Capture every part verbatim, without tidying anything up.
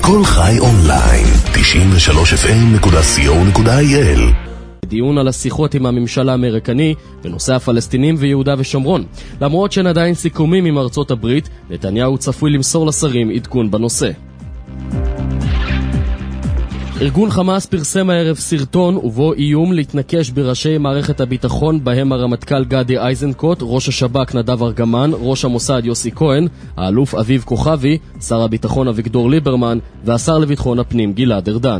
כל חי אונליין, תשעים ושלוש אף אם נקודה סי או נקודה איי אל. דיון על השיחות עם הממשל האמריקני בנושא הפלסטינים ויהודה ושומרון. למרות שאין עדיין סיכומים עם ארצות הברית, נתניהו צפוי למסור לשרים עדכון בנושא. ארגון חמאס פרסם הערב סרטון ובו איום להתנקש בראשי מערכת הביטחון, בהם הרמטכ"ל גדי איזנקוט, ראש השב"כ נדב ארגמן, ראש המוסד יוסי כהן, האלוף אביב כוכבי, שר הביטחון אביגדור ליברמן והשר לביטחון הפנים גלעד ארדן.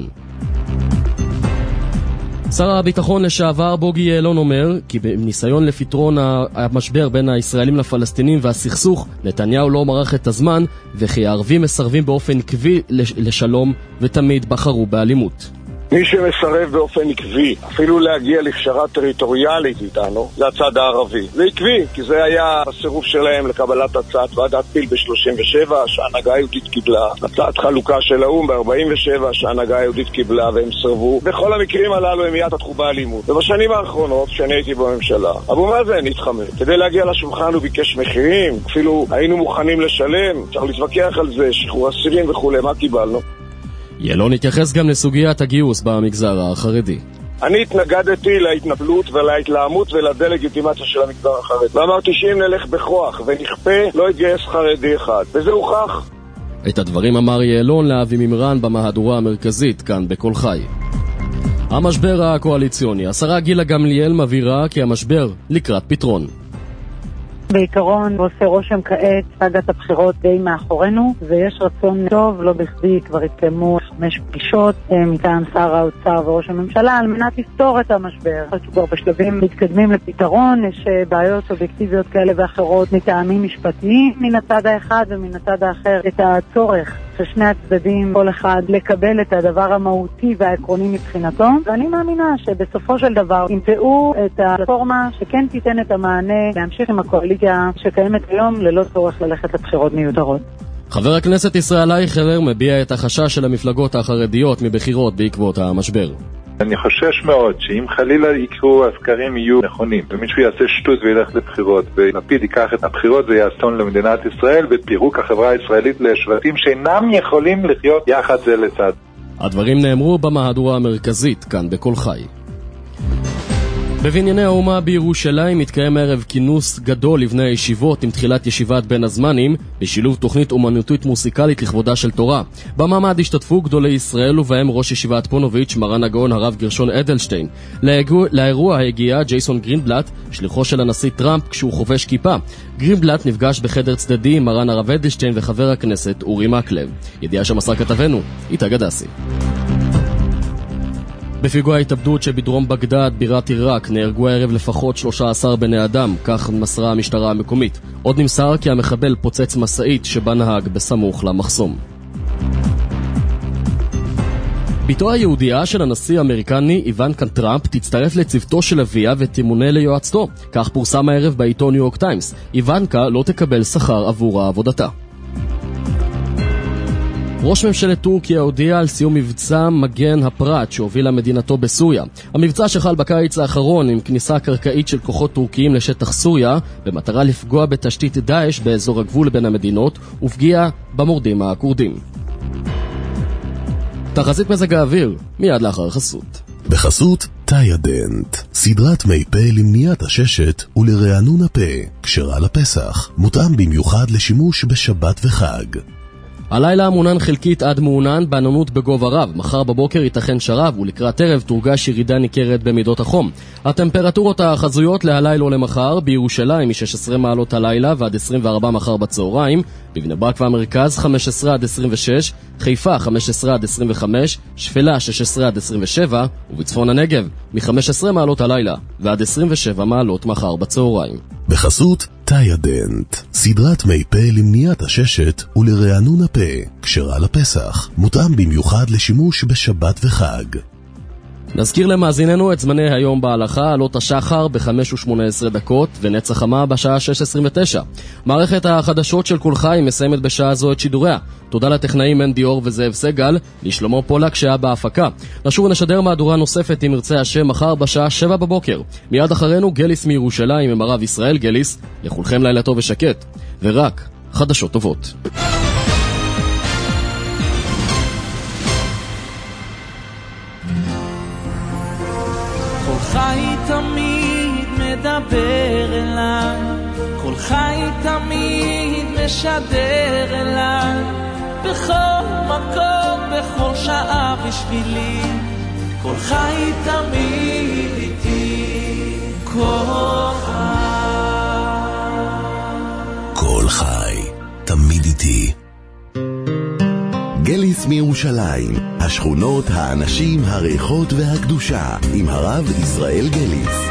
שר הביטחון לשעבר בוגי יעלון אומר כי בניסיון לפתרון המשבר בין הישראלים לפלסטינים והסכסוך, נתניהו לא מרח את הזמן וכי הערבים מסרבים באופן עקבי לשלום ותמיד בחרו באלימות. מי שמסרב באופן עקבי, אפילו להגיע לפשרה טריטוריאלית איתנו, זה הצד הערבי. זה עקבי, כי זה היה הסירוב שלהם לקבלת הצעת ועדת פיל ב-שלושים ושבע, שההנהגה היהודית קיבלה, הצעת חלוקה של האום ב-ארבעים ושבע, שההנהגה היהודית קיבלה והם סרבו. בכל המקרים הללו הם מיד פתחו באלימות. ובשנים האחרונות, כשאני הייתי בממשלה, אבו מאזן התחמק. כדי להגיע לשולחן הוא ביקש מחירים, אפילו היינו מוכנים לשלם, צריך להתווכח על זה, שחרור אסירים וכו', מה קיבלנו? יעלון התייחס גם לסוגיית הגיוס במגזר החרדי. אני התנגדתי להתנפלות ולהתלהמות ולדלגיטימציה של המגזר החרדי. ואמרתי שאם נלך בכוח ונכפה, לא יתגייס חרדי אחד. וזה הוכח. את הדברים אמר יעלון לאבי מימרן במהדורה המרכזית, כאן בכל חי. המשבר הקואליציוני. השרה גילה גמליאל מבהירה כי המשבר לקראת פתרון. בעיקרון עושה רושם כעת סאגת הבחירות די מאחורינו, ויש רצון טוב, לא בכדי כבר התקיימו חמש פגישות מטעם שר האוצר וראש הממשלה על מנת לפתור את המשבר. כבר בשלבים מתקדמים לפתרון, יש בעיות אובייקטיביות כאלה ואחרות מטעמים משפטיים מן הצד האחד ומן הצד האחר את הצורך של שני הצדדים, כל אחד לקבל את הדבר המהותי והעקרוני מבחינתו, ואני מאמינה שבסופו של דבר ימצאו את הפלטפורמה שכן תיתן את המענה להמשיך עם הקואליציה שקיימת היום ללא צורך ללכת לבחירות מיותרות. חבר הכנסת ישראל אייכלר מביע את החשש של המפלגות החרדיות מבחירות בעקבות המשבר. אני חושש מאוד שאם חלילה יקרו הסקרים יהיו נכונים ומישהו יעשה שטות וילך לבחירות ולפיד ייקח את הבחירות, זה יאסון למדינת ישראל ופירוק החברה הישראלית לשבטים שאינם יכולים לחיות יחד זה לצד. הדברים נאמרו במהדורה המרכזית כאן בכל חי. בבנייני האומה בירושלים מתקיים ערב כינוס גדול לבני הישיבות עם תחילת ישיבת בין הזמנים בשילוב תוכנית אומנותית מוסיקלית לכבודה של תורה. במעמד השתתפו גדולי ישראל ובהם ראש ישיבת פונוביץ' מרן הגאון הרב גרשון אדלשטיין. לאירוע הגיע ג'ייסון גרינבלט, שליחו של הנשיא טראמפ כשהוא חובש כיפה. גרינבלט נפגש בחדר צדדי עם מרן הרב אדלשטיין וחבר הכנסת אורי מקלב. ידיעה שמסר כתבנו איתה גדסי. בפיגוע ההתאבדות שבדרום בגדד בירת עיראק נהרגו הערב לפחות שלושה עשר בני אדם, כך מסרה המשטרה המקומית. עוד נמסר כי המחבל פוצץ מסעית שבה נהג בסמוך למחסום. ביתו היהודייה של הנשיא האמריקני איוונקה טראמפ תצטרף לצוותו של אביה ותמונה ליועצתו. כך פורסם הערב בעיתון ניו יורק טיימס. איוונקה לא תקבל שכר עבור העבודתה. ראש ממשלת טורקיה הודיע על סיום מבצע מגן הפרת שהובילה מדינתו בסוריה. המבצע שחל בקיץ האחרון עם כניסה קרקעית של כוחות טורקיים לשטח סוריה במטרה לפגוע בתשתית דאעש באזור הגבול בין המדינות ופגיעה במורדים הכורדים. תחזית מזג האוויר מיד לאחר חסות. בחסות טיידנט, סדרת מי פה למניעת הששת ולרענון הפה, כשרה לפסח, מותאם במיוחד לשימוש בשבת וחג. הלילה מונן חלקית עד מעונן בעננות בגובה רב. מחר בבוקר ייתכן שרב ולקראת ערב תורגש ירידה ניכרת במידות החום. הטמפרטורות החזויות להלילה ולמחר בירושלים מ-שש עשרה מעלות הלילה ועד עשרים וארבע מחר בצהריים, בבני ברק והמרכז חמש עשרה עד עשרים ושש, חיפה חמש עשרה עד עשרים וחמש, שפלה שש עשרה עד עשרים ושבע ובצפון הנגב מ-חמש עשרה מעלות הלילה ועד עשרים ושבע מעלות מחר בצהריים. בחסות טיידנט, סדרת מי פה למניעת הששת ולרענון הפה, כשרה לפסח, מותאם במיוחד לשימוש בשבת וחג. נזכיר למאזיננו את זמני היום בהלכה, עלות השחר ב-חמש ושמונה עשרה דקות ונצח חמה בשעה שש עשרים ותשע. מערכת החדשות של כל חי מסיימת בשעה זו את שידוריה. תודה לטכנאים מנדי אור וזאב סגל, לשלמה פולק שהיה בהפקה. נשוב ונשדר מהדורה נוספת עם ירצה השם מחר בשעה שבע בבוקר. מיד אחרינו גליס מירושלים עם הרב ישראל גליס. לכולכם לילה טוב ושקט, ורק חדשות טובות. מדבר אליי, כל חי תמיד משדר אליי, בכל מקום, בכל שעה בשבילי, כל חי תמיד איתי, כל חי. כל חי תמיד איתי. גליס מירושלים, השכונות, האנשים, הריחות והקדושה, עם הרב ישראל גליס.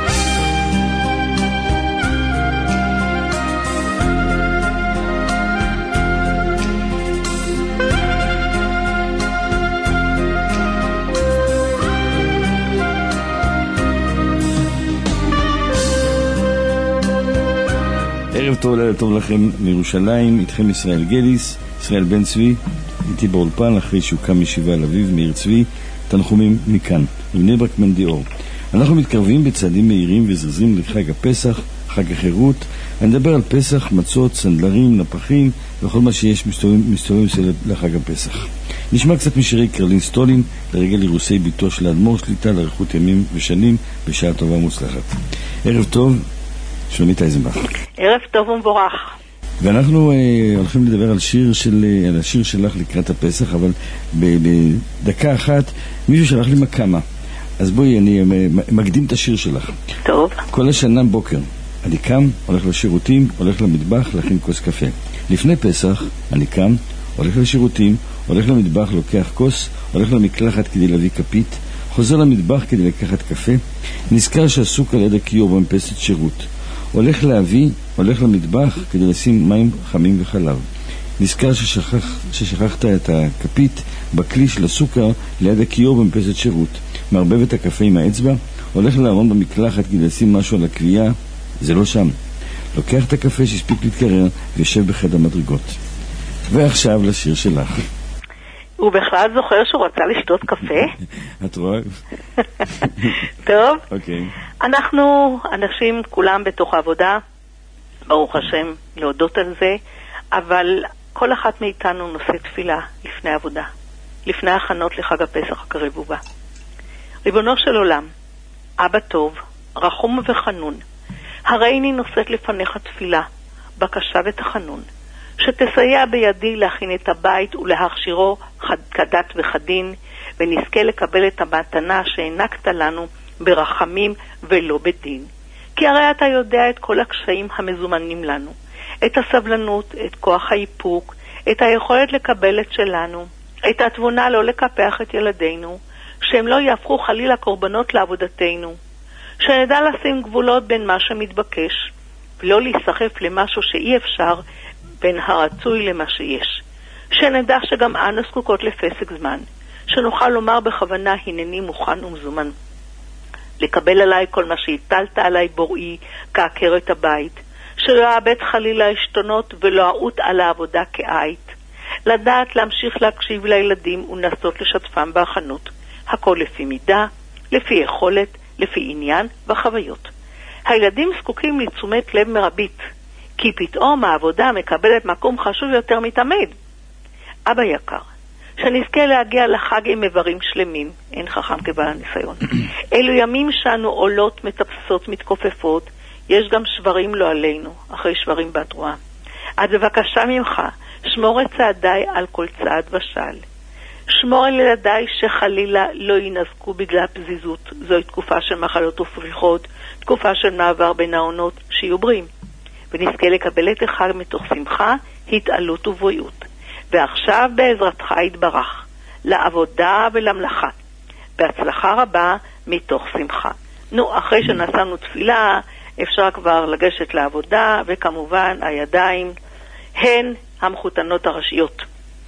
ערב טוב, לילה טוב לכם מירושלים, איתכם ישראל גליס, ישראל בן צבי, איתי באולפן אחרי שהוקם ישיבה על אביב, מאיר צבי, תנחומים מכאן, מבני ברק מנדיאור. אנחנו מתקרבים בצעדים מהירים וזרזים לחג הפסח, חג החירות. אני מדבר על פסח, מצות, סנדלרים, נפחים וכל מה שיש מסתובבים, מסתובבים לחג הפסח. נשמע קצת משירי קרלין סטולין לרגל אירוסי ביתו של האדמו"ר שליט"א לאריכות ימים ושנים, בשעה טובה ומוצלחת. ערב טוב, שונית אייזנבך. ערב טוב ומבורך. ואנחנו אה, הולכים לדבר על שיר של, אה, על השיר שלך לקראת הפסח, אבל בדקה אחת מישהו שלח לי מקמה. אז בואי, אני אה, מקדים את השיר שלך. טוב. כל השנה בוקר, אני קם, הולך לשירותים, הולך למטבח, להכין כוס קפה. לפני פסח, אני קם, הולך לשירותים, הולך למטבח, לוקח כוס, הולך למקלחת כדי להביא כפית, חוזר למטבח כדי לקחת קפה, נזכר שעסוק על יד הכיור במפסת שירות. הולך להביא, הולך למטבח כדי לשים מים חמים וחלב. נזכר ששכח, ששכחת את הכפית בכלי של הסוכר ליד הכיור במפסת שירות. מערבב את הקפה עם האצבע, הולך לארון במקלחת כדי לשים משהו על הקביעה, זה לא שם. לוקח את הקפה שהספיק להתקרר ויושב בחדר מדרגות. ועכשיו לשיר שלך. הוא בכלל זוכר שהוא רצה לשתות קפה? את רואה? טוב. אוקיי. אנחנו אנשים כולם בתוך העבודה, ברוך השם להודות על זה, אבל כל אחת מאיתנו נושא תפילה לפני עבודה, לפני הכנות לחג הפסח הקרב ובא. ריבונו של עולם, אבא טוב, רחום וחנון, הרי אני נושאת לפניך תפילה, בקשה ותחנון, שתסייע בידי להכין את הבית ולהכשירו כדת וכדין, ונזכה לקבל את המתנה שהענקת לנו ברחמים ולא בדין. כי הרי אתה יודע את כל הקשיים המזומנים לנו, את הסבלנות, את כוח האיפוק, את היכולת לקבל את שלנו, את התבונה לא לקפח את ילדינו, שהם לא יהפכו חלילה קורבנות לעבודתנו, שנדע לשים גבולות בין מה שמתבקש, ולא להיסחף למשהו שאי אפשר בין הרצוי למה שיש. שנדע שגם אנו זקוקות לפסק זמן, שנוכל לומר בכוונה הנני מוכן ומזומן. לקבל עליי כל מה שהטלת עליי בוראי כעקרת הבית, שלא אאבד חלילה השתונות ולא אעוט על העבודה כעית. לדעת להמשיך להקשיב לילדים ולנסות לשתפם בהכנות. הכל לפי מידה, לפי יכולת, לפי עניין וחוויות. הילדים זקוקים לתשומת לב מרבית, כי פתאום העבודה מקבלת מקום חשוב יותר מתמיד. אבא יקר, שנזכה להגיע לחג עם איברים שלמים, אין חכם כבעל הניסיון. אלו ימים שאנו עולות, מטפסות, מתכופפות, יש גם שברים לא עלינו, אחרי שברים בתרועה. אז בבקשה ממך, שמור את צעדיי על כל צעד ושל. שמור על ילדיי שחלילה לא ינזקו בגלל פזיזות. זוהי תקופה של מחלות ופריחות, תקופה של מעבר בין העונות, שיהיו בריאים. ונזכה לקבל את החג מתוך שמחה, התעלות ובריאות. ועכשיו בעזרתך יתברך, לעבודה ולמלאכה, בהצלחה רבה מתוך שמחה. נו, אחרי שנעשנו תפילה, אפשר כבר לגשת לעבודה, וכמובן הידיים הן המחותנות הראשיות.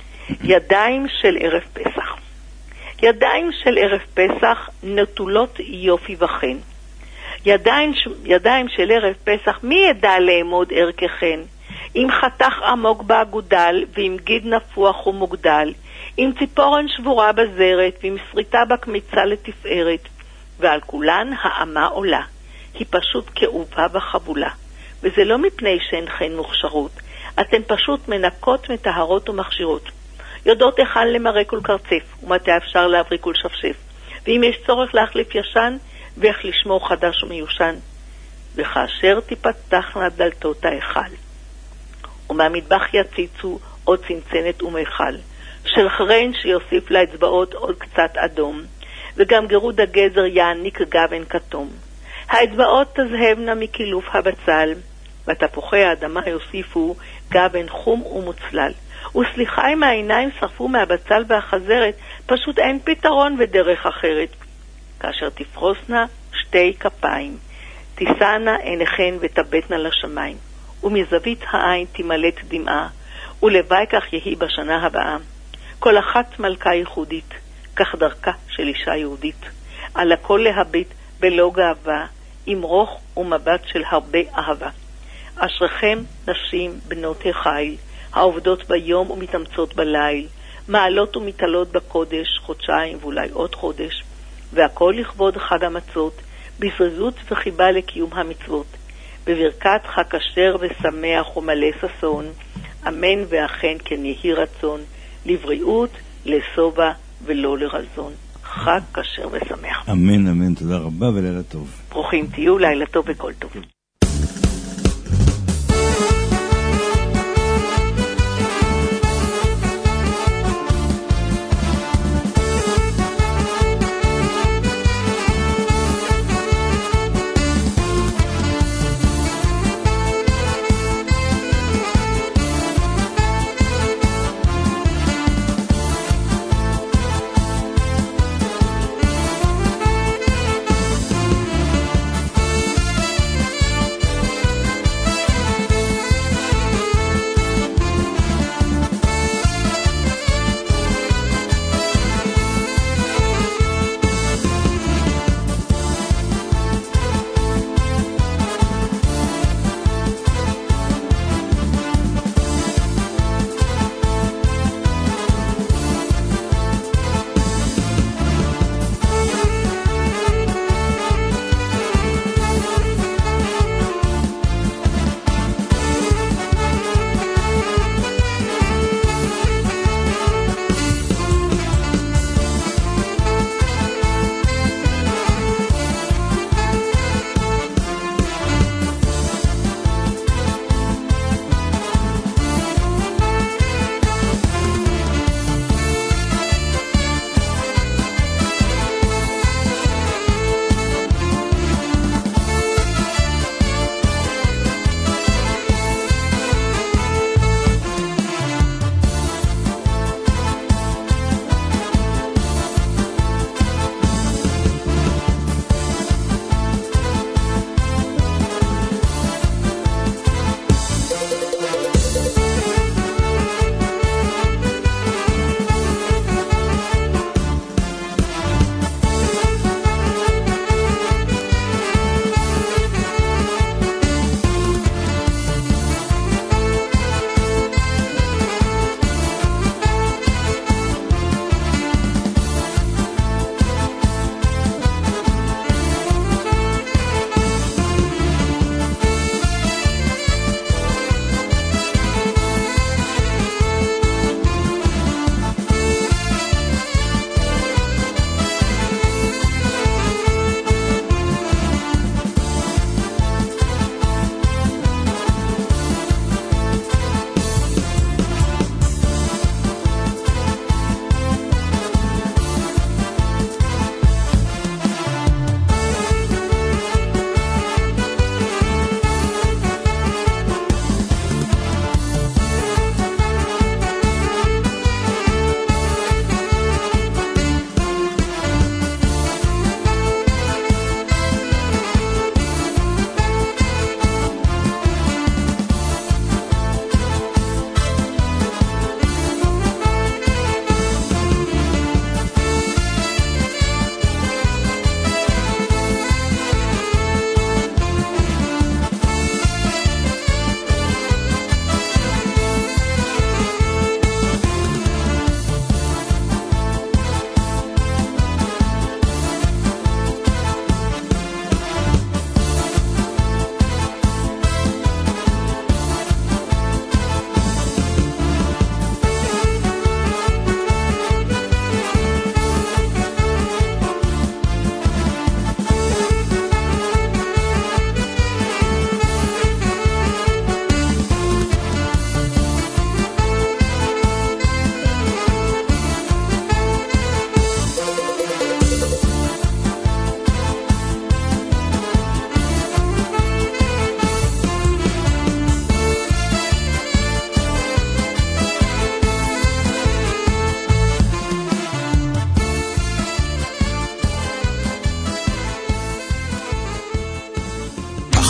ידיים של ערב פסח. ידיים של ערב פסח נטולות יופי וחן. ידיים, ידיים של ערב פסח, מי ידע לאמוד ערככן? עם חתך עמוק באגודל, ועם גיד נפוח ומוגדל, עם ציפורן שבורה בזרת, ועם שריטה בקמיצה לתפארת, ועל כולן האמה עולה. היא פשוט כאובה וחבולה. וזה לא מפני שהן חן מוכשרות, אתן פשוט מנקות, מטהרות ומכשירות. יודעות היכן למראה כל קרצף, ומתי אפשר להבריא כל שפשף. ואם יש צורך להחליף ישן, ואיך לשמור חדש ומיושן. וכאשר תיפתחנה דלתות ההיכל, ומהמטבח יציצו עוד צנצנת ומיכל, של חרין שיוסיף לאצבעות עוד קצת אדום, וגם גירוד הגזר יעניק גוון כתום. האצבעות תזהבנה מקילוף הבצל, ותפוחי האדמה יוסיפו גוון חום ומוצלל. וסליחה אם העיניים שרפו מהבצל והחזרת, פשוט אין פתרון ודרך אחרת. כאשר תפרוסנה שתי כפיים, תישאנה עיניכן ותבטנה לשמיים, ומזווית העין תמלאת דמעה, ולוואי כך יהי בשנה הבאה. כל אחת מלכה ייחודית, כך דרכה של אישה יהודית, על הכל להביט בלא גאווה, עם רוח ומבט של הרבה אהבה. אשריכם נשים בנות החיל, העובדות ביום ומתאמצות בליל, מעלות ומתעלות בקודש חודשיים ואולי עוד חודש, והכל לכבוד חג המצות, בזריזות וחיבה לקיום המצוות, בברכת חג כשר ושמח ומלא ששון, אמן ואכן כן יהי רצון, לבריאות, לסובה ולא לרזון. חג כשר ושמח. אמן, אמן, תודה רבה ולילה טוב. ברוכים תהיו, לילה טוב וכל טוב.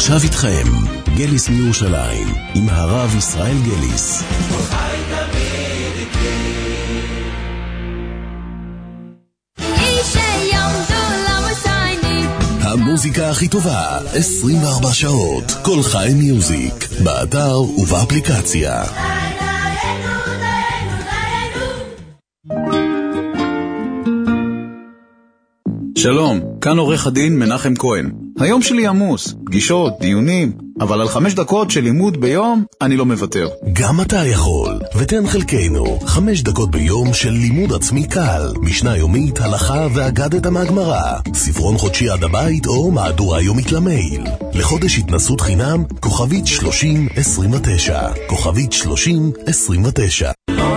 עכשיו איתכם, גליס מירושלים, עם הרב ישראל גליס. המוזיקה הכי טובה, עשרים וארבע שעות, כל חי מיוזיק, באתר ובאפליקציה. שלום, כאן עורך הדין מנחם כהן. היום שלי עמוס, פגישות, דיונים, אבל על חמש דקות של לימוד ביום אני לא מוותר. גם אתה יכול, ותן חלקנו, חמש דקות ביום של לימוד עצמי קל, משנה יומית, הלכה ואגדת מהגמרא, ספרון חודשי עד הבית או מהדורה יומית למייל. לחודש התנסות חינם, כוכבית שלושים עשרים ותשע, כוכבית שלושים עשרים ותשע.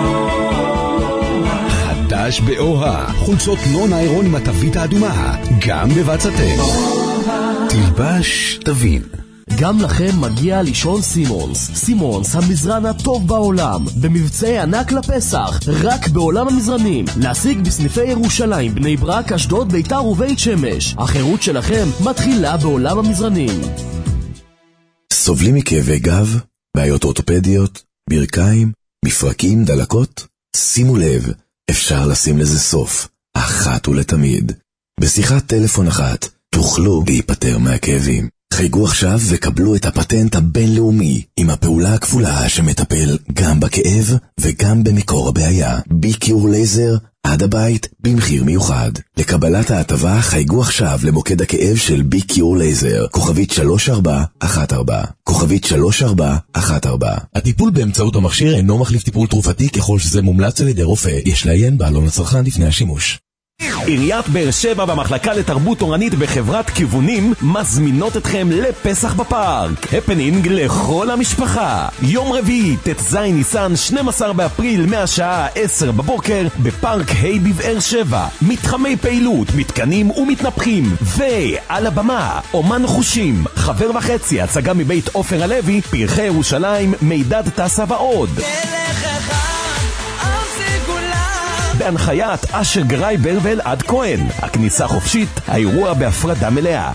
דש באוהה, חולצות לא ניירון עם התווית האדומה, גם בבצעתם. תלבש, תבין. גם לכם מגיע לישון סימונס. סימונס, המזרן הטוב בעולם, במבצעי ענק לפסח, רק בעולם המזרנים. להשיג בסניפי ירושלים, בני ברק, אשדוד, ביתר ובית שמש. החירות שלכם מתחילה בעולם המזרנים. סובלים מכאבי גב, בעיות אורתופדיות, ברכיים, מפרקים, דלקות? שימו לב, אפשר לשים לזה סוף, אחת ולתמיד. בשיחת טלפון אחת תוכלו להיפטר מהכאבים. חייגו עכשיו וקבלו את הפטנט הבינלאומי עם הפעולה הכפולה שמטפל גם בכאב וגם במקור הבעיה. ביקיור לייזר עד הבית במחיר מיוחד. לקבלת ההטבה חייגו עכשיו למוקד הכאב של ביקיור לייזר, כוכבית שלוש ארבע אחת ארבע, כוכבית שלוש ארבע אחת ארבע. הטיפול באמצעות המכשיר אינו מחליף טיפול תרופתי ככל שזה מומלץ על ידי רופא. יש לעיין בעלון הצרכן לפני השימוש. עיריית באר שבע והמחלקה לתרבות תורנית בחברת כיוונים מזמינות אתכם לפסח בפארק. הפנינג לכל המשפחה. יום רביעי, ט"ז ניסן, שנים עשר באפריל, מהשעה עשר בבוקר, בפארק ה' בבאר שבע. מתחמי פעילות, מתקנים ומתנפחים. ועל הבמה, אומן חושים, חבר וחצי, הצגה מבית עופר הלוי, פרחי ירושלים, מידד תעשה ועוד. בהנחיית אשר גרייבר ואלעד כהן. הכניסה חופשית, האירוע בהפרדה מלאה.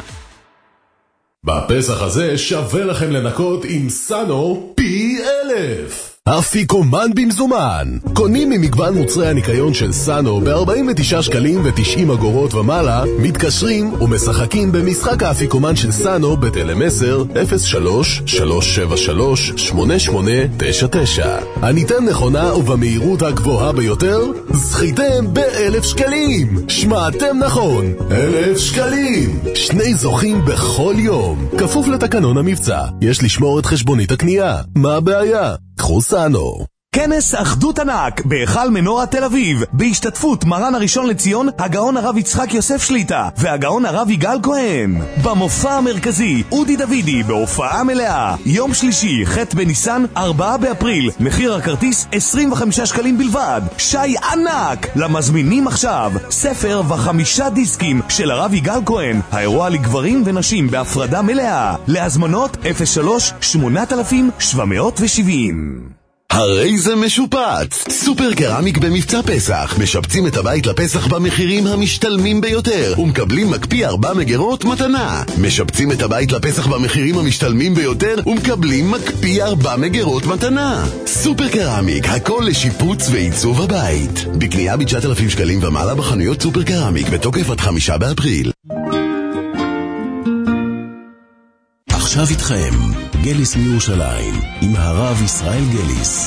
בפסח הזה שווה לכם לנקות עם סאנו פי אלף. אפיקומן במזומן. קונים ממגוון מוצרי הניקיון של סאנו ב-ארבעים ותשעה שקלים ותשעים אגורות ומעלה, מתקשרים ומשחקים במשחק האפיקומן של סאנו בטלמסר אפס שלוש שלוש שבע שלוש שמונה שמונה תשע תשע. הניתן נכונה ובמהירות הגבוהה ביותר, זכיתם באלף שקלים. שמעתם נכון, אלף שקלים. שני זוכים בכל יום, כפוף לתקנון המבצע. יש לשמור את חשבונית הקנייה. מה הבעיה? קחו סאנו. כנס אחדות ענק בהיכל מנורה תל אביב, בהשתתפות מרן הראשון לציון הגאון הרב יצחק יוסף שליטה והגאון הרב יגאל כהן. במופע המרכזי אודי דוידי בהופעה מלאה, יום שלישי ח' בניסן ארבעה באפריל, מחיר הכרטיס עשרים וחמישה שקלים בלבד. שי ענק למזמינים עכשיו, ספר וחמישה דיסקים של הרב יגאל כהן, האירוע לגברים ונשים בהפרדה מלאה. להזמנות אפס שלוש שמונה אלף שבע מאות שבעים. הרי זה משופץ! סופר קרמיק במבצע פסח. משפצים את הבית לפסח במחירים המשתלמים ביותר ומקבלים מקפיא ארבע מגרות מתנה. משפצים את הבית לפסח במחירים המשתלמים ביותר ומקבלים מקפיא ארבע מגרות מתנה. סופר קרמיק, הכל לשיפוץ ועיצוב הבית. בקנייה ב-תשעת אלפים שקלים ומעלה בחנויות סופר קרמיק, בתוקף עד חמישה באפריל. עכשיו איתכם, גליס מירושלים, עם הרב ישראל גליס.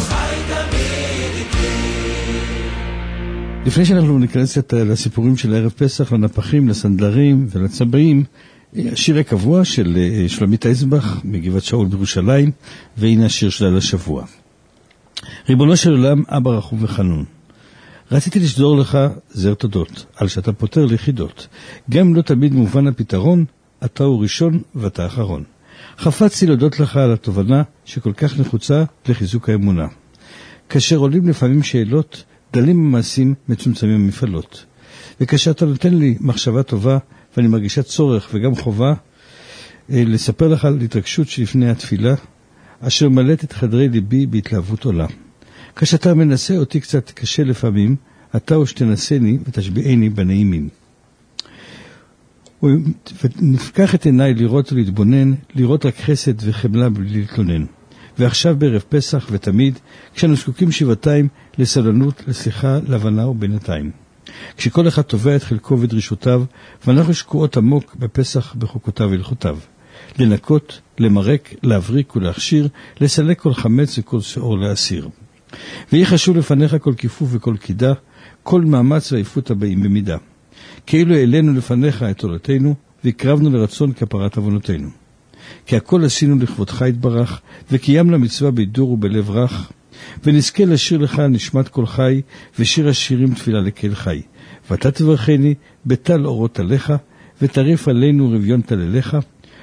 לפני שאנחנו ניכנס לסיפורים של ערב פסח, לנפחים, לסנדלרים ולצבעים, השיר הקבוע של שלומית אייזבך מגבעת שאול בירושלים, והנה השיר שלה לשבוע. ריבונו של עולם, אבא רחום וחנון, רציתי לשדור לך זר תודות, על שאתה פותר ליחידות. גם לא תמיד מובן הפתרון, אתה הוא ראשון ואתה אחרון. חפצתי להודות לך על התובנה שכל כך נחוצה לחיזוק האמונה. כאשר עולים לפעמים שאלות, דלים המעשים, מצומצמים המפעלות. וכאשר אתה נותן לי מחשבה טובה, ואני מרגישה צורך וגם חובה, לספר לך על התרגשות שלפני התפילה, אשר מלאת את חדרי ליבי בהתלהבות עולה. כאשר אתה מנסה אותי קצת קשה לפעמים, אתה הוא שתנסני ותשביעני בנעימים. ונפקח את עיניי לראות ולהתבונן, לראות רק חסד וחמלה בלי להתלונן. ועכשיו בערב פסח ותמיד, כשאנו זקוקים שבעתיים לסבלנות, לסליחה, להבנה ובינתיים. כשכל אחד תובע את חלקו ודרישותיו, ואנחנו שקועות עמוק בפסח בחוקותיו והלכותיו. לנקות, למרק, להבריק ולהכשיר, לסלק כל חמץ וכל שאור להסיר. ויהיה חשוב לפניך כל כיפוף וכל קידה, כל מאמץ ועיפות הבאים במידה. כאילו העלינו לפניך את תולתנו, והקרבנו לרצון כפרת עוונותינו. כי הכל עשינו לכבודך יתברך, וקיימנו מצווה בידור ובלב רך, ונזכה לשיר לך נשמת כל חי, ושיר השירים תפילה לקהל חי. ואתה תברכני בטל אורות עליך, ותריף עלינו רביון תלליך,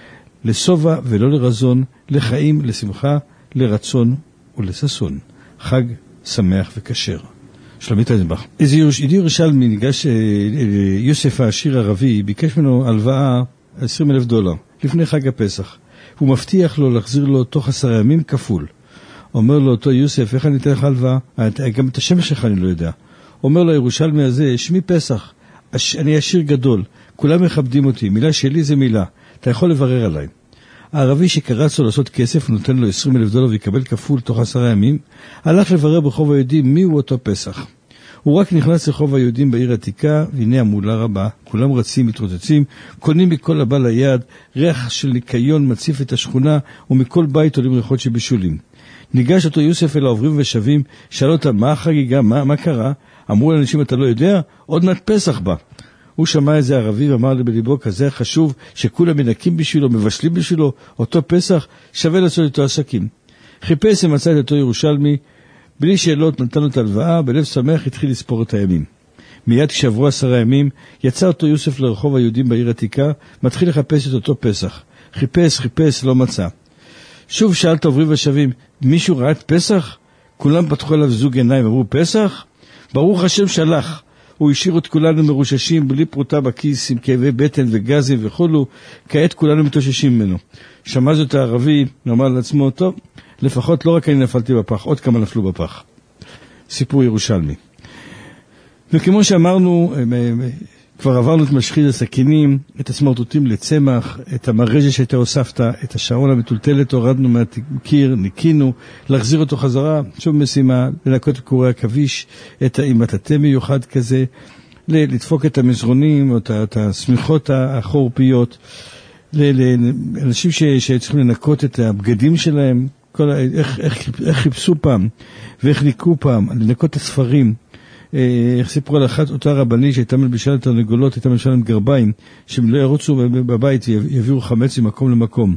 לסובה ולא לרזון, לחיים, לשמחה, לרצון ולששון. חג שמח וכשר. שלומית אייזנבך. איזה יהודי ירושלמי ניגש יוסף העשיר ערבי, ביקש ממנו הלוואה עשרים אלף דולר, לפני חג הפסח. הוא מבטיח לו להחזיר לו תוך עשרה ימים כפול. אומר לו אותו יוסף, איך אני אתן לך הלוואה? גם את השם שלך אני לא יודע. אומר לו ירושלמי הזה, שמי פסח, אני עשיר גדול, כולם מכבדים אותי, מילה שלי זה מילה, אתה יכול לברר עליי. הערבי שקרץ לו לעשות כסף, נותן לו עשרים אלף דולר ויקבל כפול תוך עשרה ימים, הלך לברר ברחוב היהודים מי הוא אותו פסח. הוא רק נכנס לרחוב היהודים בעיר עתיקה, והנה המולה רבה, כולם רצים, מתרוצצים, קונים מכל הבא ליד, ריח של ניקיון מציף את השכונה, ומכל בית עולים ריחות שבישולים. ניגש אותו יוסף אל העוברים ושבים, שאל אותם, מה החגיגה, מה, מה קרה? אמרו לאנשים, אתה לא יודע? עוד מעט פסח בא. הוא שמע איזה ערבי ואמר לי בליבו, כזה חשוב שכולם מנקים בשבילו, מבשלים בשבילו, אותו פסח, שווה לעשות איתו עסקים. חיפש ומצא את אותו ירושלמי, בלי שאלות נתן לו את הלוואה, בלב שמח התחיל לספור את הימים. מיד כשעברו עשרה ימים, יצא אותו יוסף לרחוב היהודים בעיר עתיקה, מתחיל לחפש את אותו פסח. חיפש, חיפש, לא מצא. שוב שאל את העוברים ושבים, מישהו ראה את פסח? כולם פתחו עליו זוג עיניים, אמרו פסח? ברוך השם שלח. הוא השאיר את כולנו מרוששים, בלי פרוטה בכיס, עם כאבי בטן וגזים וכולו, כעת כולנו מתוששים ממנו. שמע זאת הערבי, אמר לעצמו, טוב, לפחות לא רק אני נפלתי בפח, עוד כמה נפלו בפח. סיפור ירושלמי. וכמו שאמרנו, כבר עברנו את משחיד הסכינים, את הסמרטוטים לצמח, את המרג'ה שהייתה הוספת, את השעון המטולטלת, הורדנו מהקיר, ניקינו, להחזיר אותו חזרה, שוב משימה, לנקות את קורי הכביש, את המטאטא מיוחד כזה, לדפוק את המזרונים, את הסמיכות החורפיות, לאנשים שצריכים לנקות את הבגדים שלהם, כל, איך, איך, איך חיפשו פעם, ואיך ניקו פעם, לנקות את הספרים, איך סיפרו על אחת אותה רבני שהייתה מלבישה לתרנגולות, הייתה מלבישה להם גרביים, שהם לא ירוצו בבית ויביאו חמץ ממקום למקום.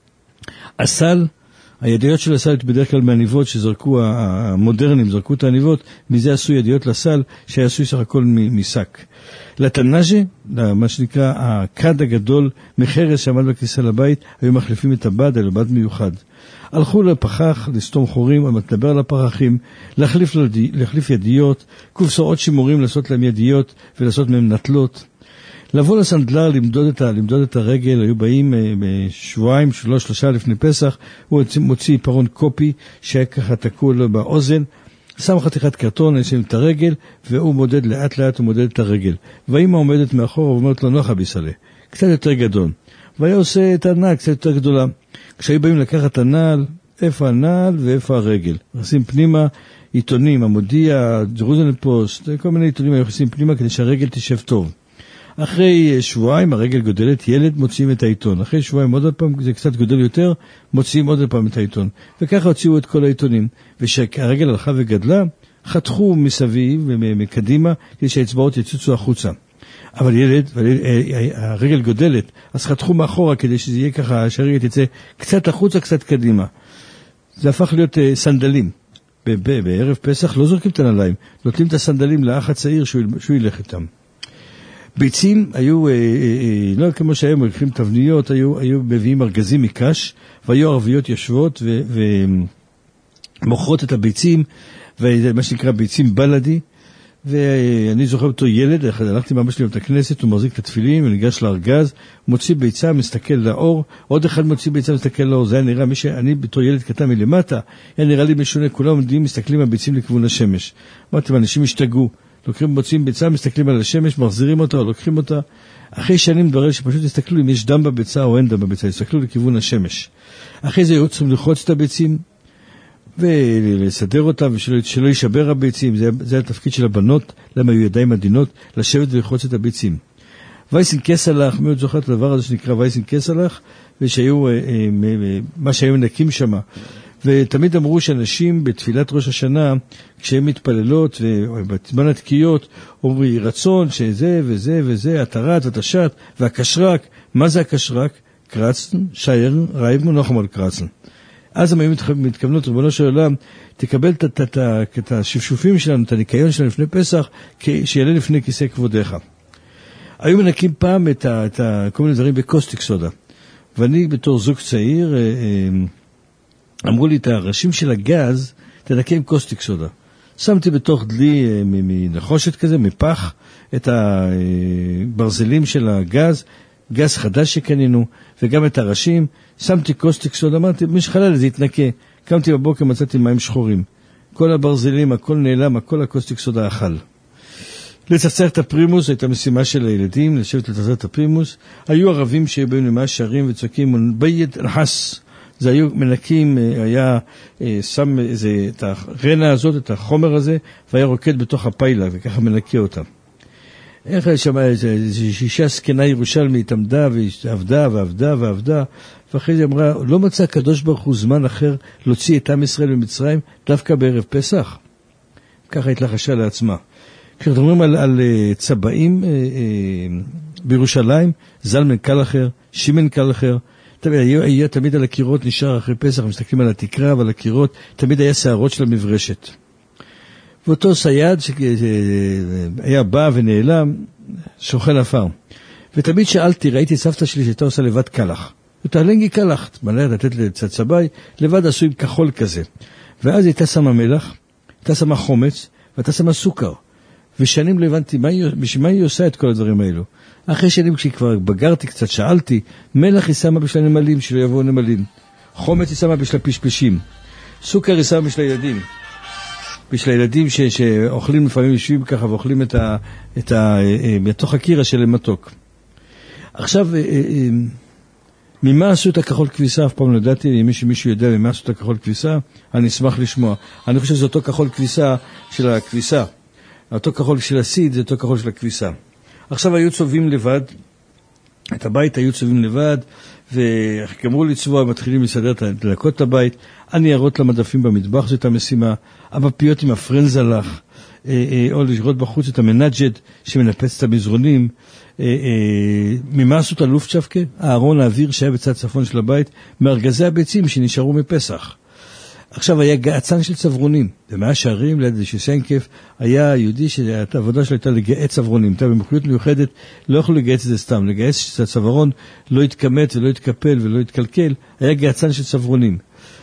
הסל, הידיות של הסל בדרך כלל מהניבות שזרקו, המודרנים זרקו את העניבות, מזה עשו ידיות לסל שעשו סך הכל משק. לתנאז'ה, מה שנקרא הכד הגדול, מחרס שעמד בכניסה לבית, היו מחליפים את הבד על בד מיוחד. הלכו לפחח, לסתום חורים, על מתנבר על הפרחים, להחליף, להחליף ידיות, קופסאות שימורים לעשות להם ידיות ולעשות מהם נטלות. לבוא לסנדלר, למדוד את, למדוד את הרגל, היו באים בשבועיים, שלוש, שלושה לפני פסח, הוא מוציא פרון קופי שהיה ככה תקוע לו באוזן, שם חתיכת קרטון, נשים את הרגל, והוא מודד לאט לאט, הוא מודד את הרגל. והאמא עומדת מאחור ואומרת לו, נוחה ביסלה, קצת יותר גדול. והיה עושה את הנעל קצת יותר גדולה. כשהיו באים לקחת הנעל, איפה הנעל ואיפה הרגל. נכנסים פנימה, עיתונים, המודיע, ג'רוזלם פוסט, כל מיני עיתונים היו נכנסים פנימה כדי שהרגל תשב טוב. אחרי שבועיים הרגל גודלת, ילד מוציאים את העיתון. אחרי שבועיים עוד פעם, זה קצת גודל יותר, מוציאים עוד פעם את העיתון. וככה הוציאו את כל העיתונים. וכשהרגל הלכה וגדלה, חתכו מסביב ומקדימה, כדי שהאצבעות יצוצו החוצה. אבל ילד, הרגל גודלת, אז חתכו מאחורה כדי שזה יהיה ככה, שהרגל תצא קצת החוצה, קצת קדימה. זה הפך להיות סנדלים. בערב פסח לא זורקים את הנעליים, נותנים את הסנדלים לאח הצעיר שהוא ילך איתם. ביצים היו, לא כמו שהיום, לקחים תבניות, היו, היו מביאים ארגזים מקש, והיו ערביות יושבות ומוכרות את הביצים, ומה שנקרא ביצים בלדי, ואני זוכר אותו ילד, הלכתי ממש לי לבית הכנסת, הוא מחזיק את התפילין, וניגש לארגז, מוציא ביצה, מסתכל לאור, עוד אחד מוציא ביצה, מסתכל לאור, זה היה נראה, מי שאני בתור ילד קטן מלמטה, היה נראה לי משונה, כולם עומדים, מסתכלים הביצים לכיוון השמש. אמרתי, אנשים השתגעו, לוקחים, מוצאים ביצה, מסתכלים על השמש, מחזירים אותה או לוקחים אותה. אחרי שנים מתברר שפשוט הסתכלו אם יש דם בביצה או אין דם בביצה, הסתכלו לכיוון השמש. אחרי זה היו צריכים לחוץ את הביצים ולסדר אותם ושלא יישבר הביצים. זה, זה התפקיד של הבנות, למה היו ידיים עדינות, לשבת ולחוץ את הביצים. וייסן קסלח, מי עוד זוכר את הדבר הזה שנקרא וייסן קסלח, ושהיו, אה, אה, מה שהיו מנקים שם. ותמיד אמרו שאנשים בתפילת ראש השנה, כשהם מתפללות ובזמן התקיעות, אומרים יהי רצון שזה וזה וזה, התרת, התשת והקשרק. מה זה הקשרק? קרצן, שייר, רייבנו, נחם על קרצן. אז הם היו מתכוונות, ריבונו של עולם, תקבל את השפשופים שלנו, את הניקיון שלנו לפני פסח, שיעלה לפני כיסא כבודיך. היו מנקים פעם את, ה, את ה, כל מיני דברים בקוסטיק סודה. ואני בתור זוג צעיר, אמרו לי את הראשים של הגז, תנקה עם קוסטיק סודה. שמתי בתוך דלי מנחושת כזה, מפח, את הברזלים של הגז, גז חדש שקנינו, וגם את הראשים. שמתי קוסטיק סודה, אמרתי, מי שחלל זה יתנקה. קמתי בבוקר, מצאתי מים שחורים. כל הברזלים, הכל נעלם, הכל הקוסטיק סודה אכל. לצחצח את הפרימוס, הייתה משימה של הילדים, לשבת לצחצח את הפרימוס. היו ערבים שבאים למאה שערים וצועקים, בית נחס. זה היו מנקים, היה שם איזה, את הרנה הזאת, את החומר הזה, והיה רוקד בתוך הפיילה, וככה מנקה אותם. איך שמע, איזו שישה סקנה ירושלמית עמדה ועבדה ועבדה ועבדה, ואחרי זה אמרה, לא מצא הקדוש ברוך הוא זמן אחר להוציא את עם ישראל במצרים, דווקא בערב פסח. ככה התלחשה לעצמה. כשאנחנו מדברים על, על צבעים בירושלים, זלמן קלחר, שימן קלחר, תמיד היה, היה תמיד על הקירות נשאר אחרי פסח, מסתכלים על התקרה ועל הקירות, תמיד היה שערות של המברשת. ואותו סייד שהיה בא ונעלם, שוכן אפר. ותמיד שאלתי, ראיתי סבתא שלי שהייתה עושה לבד קלח. ותעלנגי קלח, מלא לתת לצצבי, לבד עשו עם כחול כזה. ואז הייתה שמה מלח, הייתה שמה חומץ, והייתה שמה סוכר. ושנים לא הבנתי, בשביל מה היא עושה את כל הדברים האלו? אחרי שנים כשכבר בגרתי קצת, שאלתי, מלח היא שמה בשביל הנמלים, שלא יבואו נמלים. חומץ היא שמה בשביל הפשפשים. סוכר היא שמה בשביל הילדים. בשביל הילדים ש, שאוכלים לפעמים יושבים ככה, ואוכלים את ה, את ה, מתוך הקירה של מתוק. עכשיו, ממה עשו את הכחול כביסה? אף פעם לא ידעתי, אם מישהו יודע ממה עשו את הכחול כביסה, אני אשמח לשמוע. אני חושב שזה אותו כחול כביסה של הכביסה. אותו כחול של הסיד, זה אותו כחול של הכביסה. עכשיו היו צובעים לבד, את הבית היו צובעים לבד, וכמרו לצבוע, מתחילים לסדר את הדלקות את הבית, הניירות למדפים במטבח, זאת המשימה, המפיות עם הפרנזלח, או לראות בחוץ את המנג'ד שמנפץ את המזרונים. ממה עשו את הלופטשפקה? הארון האוויר שהיה בצד צפון של הבית, מארגזי הביצים שנשארו מפסח. עכשיו היה געצן של צברונים, במאה שערים ליד שסנקף היה יהודי שהעבודה שלו הייתה לגעץ צברונים, הייתה במחויות מיוחדת, לא יכולו לגעץ את זה סתם, לגעץ שהצברון לא יתקמת ולא יתקפל ולא יתקלקל, היה געצן של צברונים.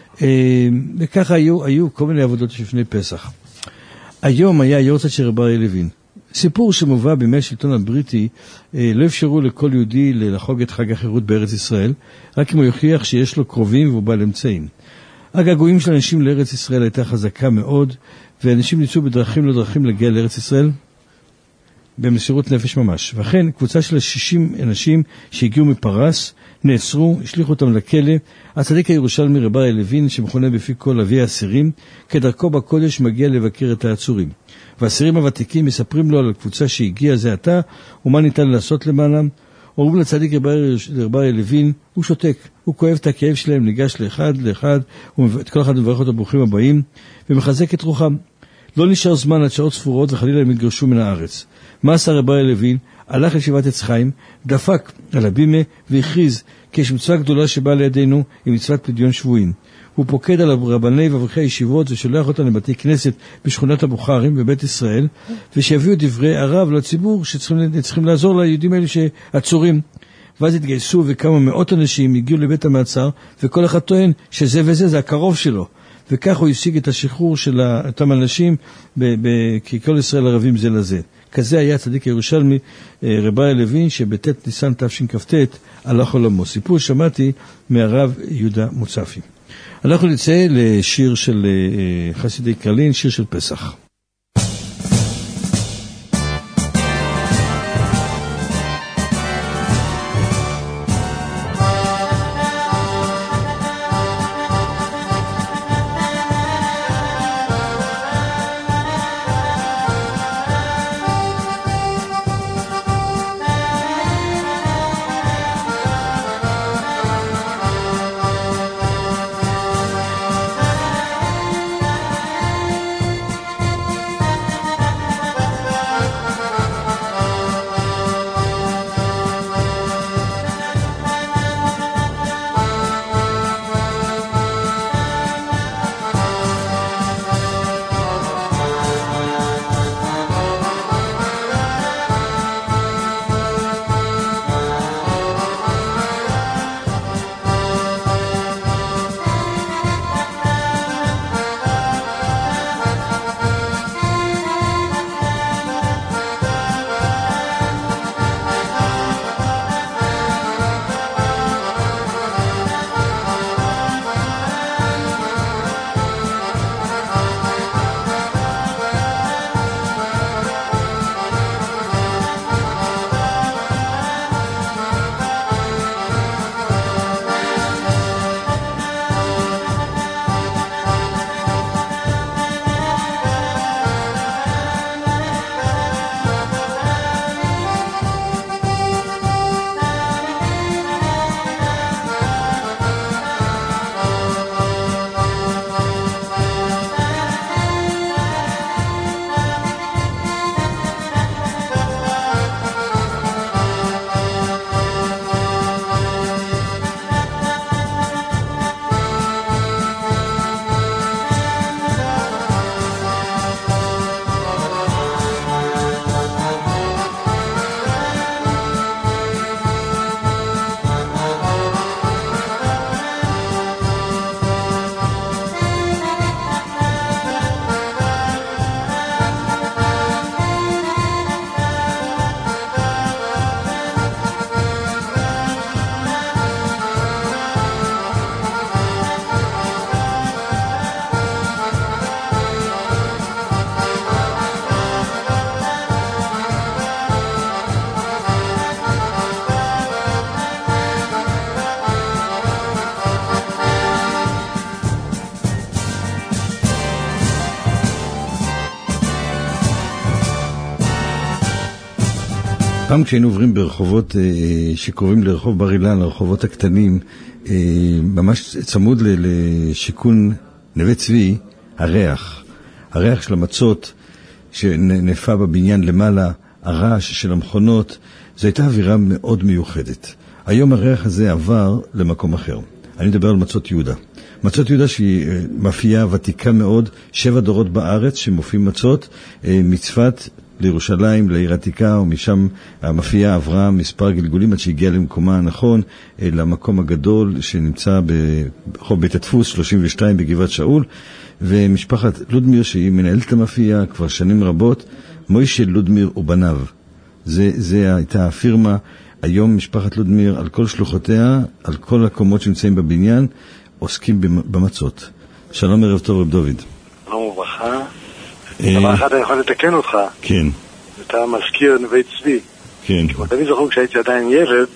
וככה היו, היו כל מיני עבודות לפני פסח. היום היה יורצת של רבי אריה לוין. סיפור שמובא בימי השלטון הבריטי, לא אפשרו לכל יהודי לחוג את חג החירות בארץ ישראל, רק אם הוא יוכיח שיש לו קרובים והוא בעל אמצעים. הגעגועים של אנשים לארץ ישראל הייתה חזקה מאוד, ואנשים ניסו בדרכים לא דרכים להגיע לארץ ישראל במסירות נפש ממש. ואכן, קבוצה של שישים אנשים שהגיעו מפרס, נעצרו, השליחו אותם לכלא. הצדיק הירושלמי רבי אריה לוין, שמכונה בפי כל אבי האסירים, כדרכו בקודש מגיע לבקר את העצורים. והאסירים הוותיקים מספרים לו על הקבוצה שהגיעה זה עתה, ומה ניתן לעשות למענם. אומרים לצדיק רבי אריה לוין, הוא שותק, הוא כואב את הכאב שלהם, ניגש לאחד לאחד, את כל אחד מברך אותו ברוכים הבאים, ומחזק את רוחם. לא נשאר זמן עד שעות ספורות, וחלילה הם יתגרשו מן הארץ. מה עשה רבי אריה לוין? הלך לישיבת עץ חיים, דפק על הבימה, והכריז, כי יש מצווה גדולה שבאה לידינו, עם מצוות פדיון שבויים. הוא פוקד על רבני ואברכי הישיבות, ושולח אותם לבתי כנסת בשכונת הבוכרים, בבית ישראל, ושיביאו דברי הרב לציבור, שצריכים לעזור ליהודים האלה שעצורים. ואז התגייסו וכמה מאות אנשים הגיעו לבית המעצר, וכל אחד טוען שזה וזה, זה הקרוב שלו. וכך הוא השיג את השחרור של אותם אנשים, כי כל ישראל ערבים זה לזה. כזה היה צדיק הירושלמי רבי אריה לוין, שבט' ניסן תשכ"ט הלך עולמו. סיפור שמעתי מהרב יהודה מוצפי. אנחנו נצא לשיר של חסידי קרלין, שיר של פסח. פעם כשהיינו עוברים ברחובות שקוראים לרחוב בר אילן, לרחובות הקטנים, ממש צמוד לשיכון נווה צבי, הריח, הריח של המצות שנפה בבניין למעלה, הרעש של המכונות, זו הייתה אווירה מאוד מיוחדת. היום הריח הזה עבר למקום אחר. אני מדבר על מצות יהודה. מצות יהודה שהיא מאפייה ותיקה מאוד, שבע דורות בארץ שמופיעים מצות, מצפת לירושלים, לעיר עתיקה, ומשם המאפייה עברה מספר גלגולים עד שהגיעה למקומה הנכון, למקום הגדול שנמצא ברחוב בית הדפוס שלושים ושתיים בגבעת שאול, ומשפחת לודמיר שהיא מנהלת המאפייה כבר שנים רבות, מוישה לודמיר ובניו. זה, זה הייתה הפירמה. היום משפחת לודמיר על כל שלוחותיה, על כל הקומות שנמצאים בבניין, עוסקים במצות. שלום, ערב טוב רב דוד. שלום וברכה. דבר אחד אני יכול לתקן אותך. כן. אתה מזכיר נווה צבי. כן. אני זוכר כשהייתי עדיין ילד,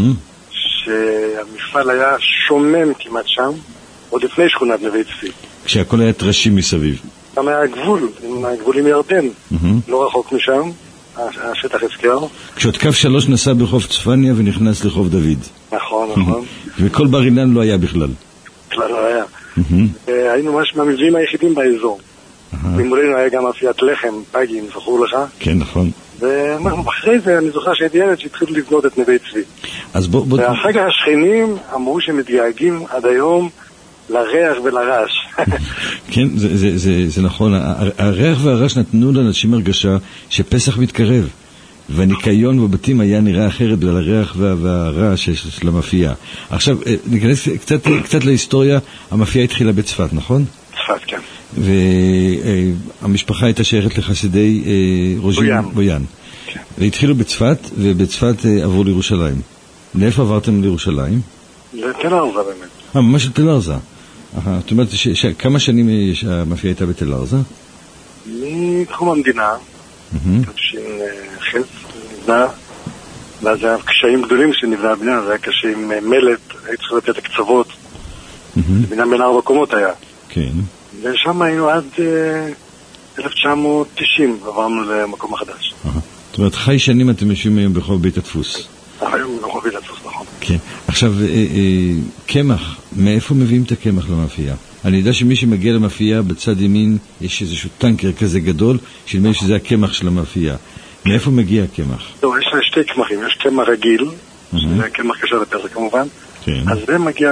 שהמפעל היה שומם כמעט שם, עוד לפני שכונת נווה צבי. כשהכל היה טרשים מסביב. גם היה הגבול, הגבול עם ירדן, לא רחוק משם, השטח הזכר. כשעוד קו שלוש נסע ברחוב צפניה ונכנס לחוב דוד. נכון, נכון. וכל בר אילן לא היה בכלל. בכלל לא היה. היינו ממש מהמבנים היחידים באזור. ממולנו היה גם אפיית לחם, פגים, זכור לך? כן, נכון. ואחרי זה אני זוכר שהייתי ילד שהתחילו לבנות את נווה צבי. אז בוא... ואחר כך השכנים אמרו שהם מתגעגעים עד היום לריח ולרעש. כן, זה, זה, זה, זה נכון. הריח והרעש נתנו לאנשים הרגשה שפסח מתקרב. והניקיון בבתים היה נראה אחרת בגלל הריח והרעש של המאפייה. עכשיו, ניכנס קצת, קצת להיסטוריה. המאפייה התחילה בצפת, נכון? צפת, כן. והמשפחה הייתה שייכת לחסידי רוז'ין בויאן. כן. והתחילו בצפת, ובצפת עברו לירושלים. לאיפה עברתם לירושלים? לתל ארזה באמת. אה, ממש לתל ארזה. זאת אומרת, כמה שנים המאפייה הייתה בתל ארזה? מתחום המדינה, תשין חץ נבנה, ואז היה קשיים גדולים שנבנה הבניין, זה היה קשה עם מלט, הייתי צריך לתת הקצוות, בניין בין ארבע קומות היה. כן. ושם היינו עד אלף תשע מאות תשעים, עברנו למקום החדש. זאת אומרת, חי שנים אתם יושבים היום ברחוב בית הדפוס. היום ברחוב בית הדפוס, נכון. כן. עכשיו, קמח, מאיפה מביאים את הקמח למאפייה? אני יודע שמי שמגיע למאפייה בצד ימין יש איזשהו טנקר כזה גדול, שנדמה לי שזה הקמח של המאפייה. מאיפה מגיע הקמח? לא, יש שתי קמחים, יש קמח רגיל, שזה קמח קשר לפסח כמובן, אז זה מגיע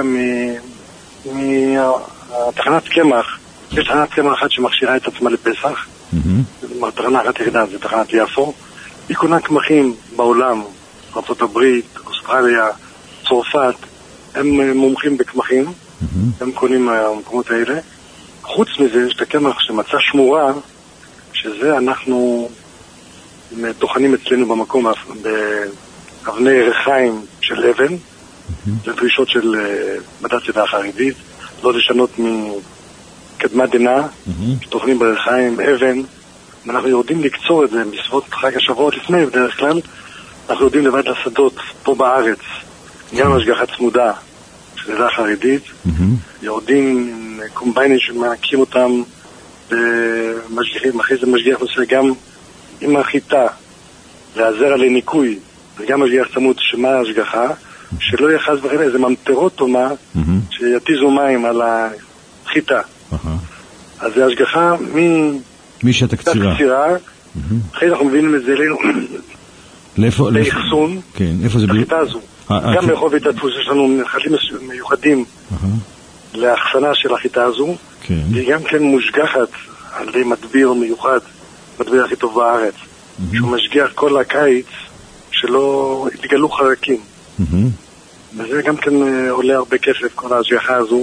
מתחנת קמח, יש תחנת קמח אחת שמכשירה את עצמה לפסח, תחנה אחת יחידה, זה תחנת יפו, היא קונה קמחים בעולם, ארצות הברית, אוסטרליה, צרפת, הם מומחים בקמחים, הם קונים מהמקומות האלה. חוץ מזה יש את הקמח שמצא שמורה, שזה אנחנו טוחנים אצלנו במקום באבני רחיים של אבן, זה דרישות של בדת עדה החרדית, לא לשנות מקדמה דנא, שטוחנים ברחיים אבן, ואנחנו יודעים לקצור את זה בסביבות חג השבועות לפני, בדרך כלל אנחנו יודעים לבד לשדות פה בארץ, גם השגחה צמודה של עדה חרדית, יורדים עם קומביינים שמעקים אותם במשגיחים, אחרי זה משגיח נושא גם עם החיטה לעזר עלי ניקוי, וגם משגיח צמוד שמה ההשגחה, שלא יחז וחלה איזה ממטרות או מה, שיתיזו מים על החיטה. אז זה השגחה משעת הקצירה. אחרי אנחנו מבינים את זה אלינו לאחסון, החיטה הזו. גם ברחוב בית הדפוס יש לנו נחלים מיוחדים לאחסנה של החיטה הזו, והיא גם כן מושגחת על ידי מדביר מיוחד, מדביר הכי טוב בארץ, שהוא משגיח כל הקיץ שלא יתגלו חרקים. וזה גם כן עולה הרבה כסף, כל ההשגחה הזו.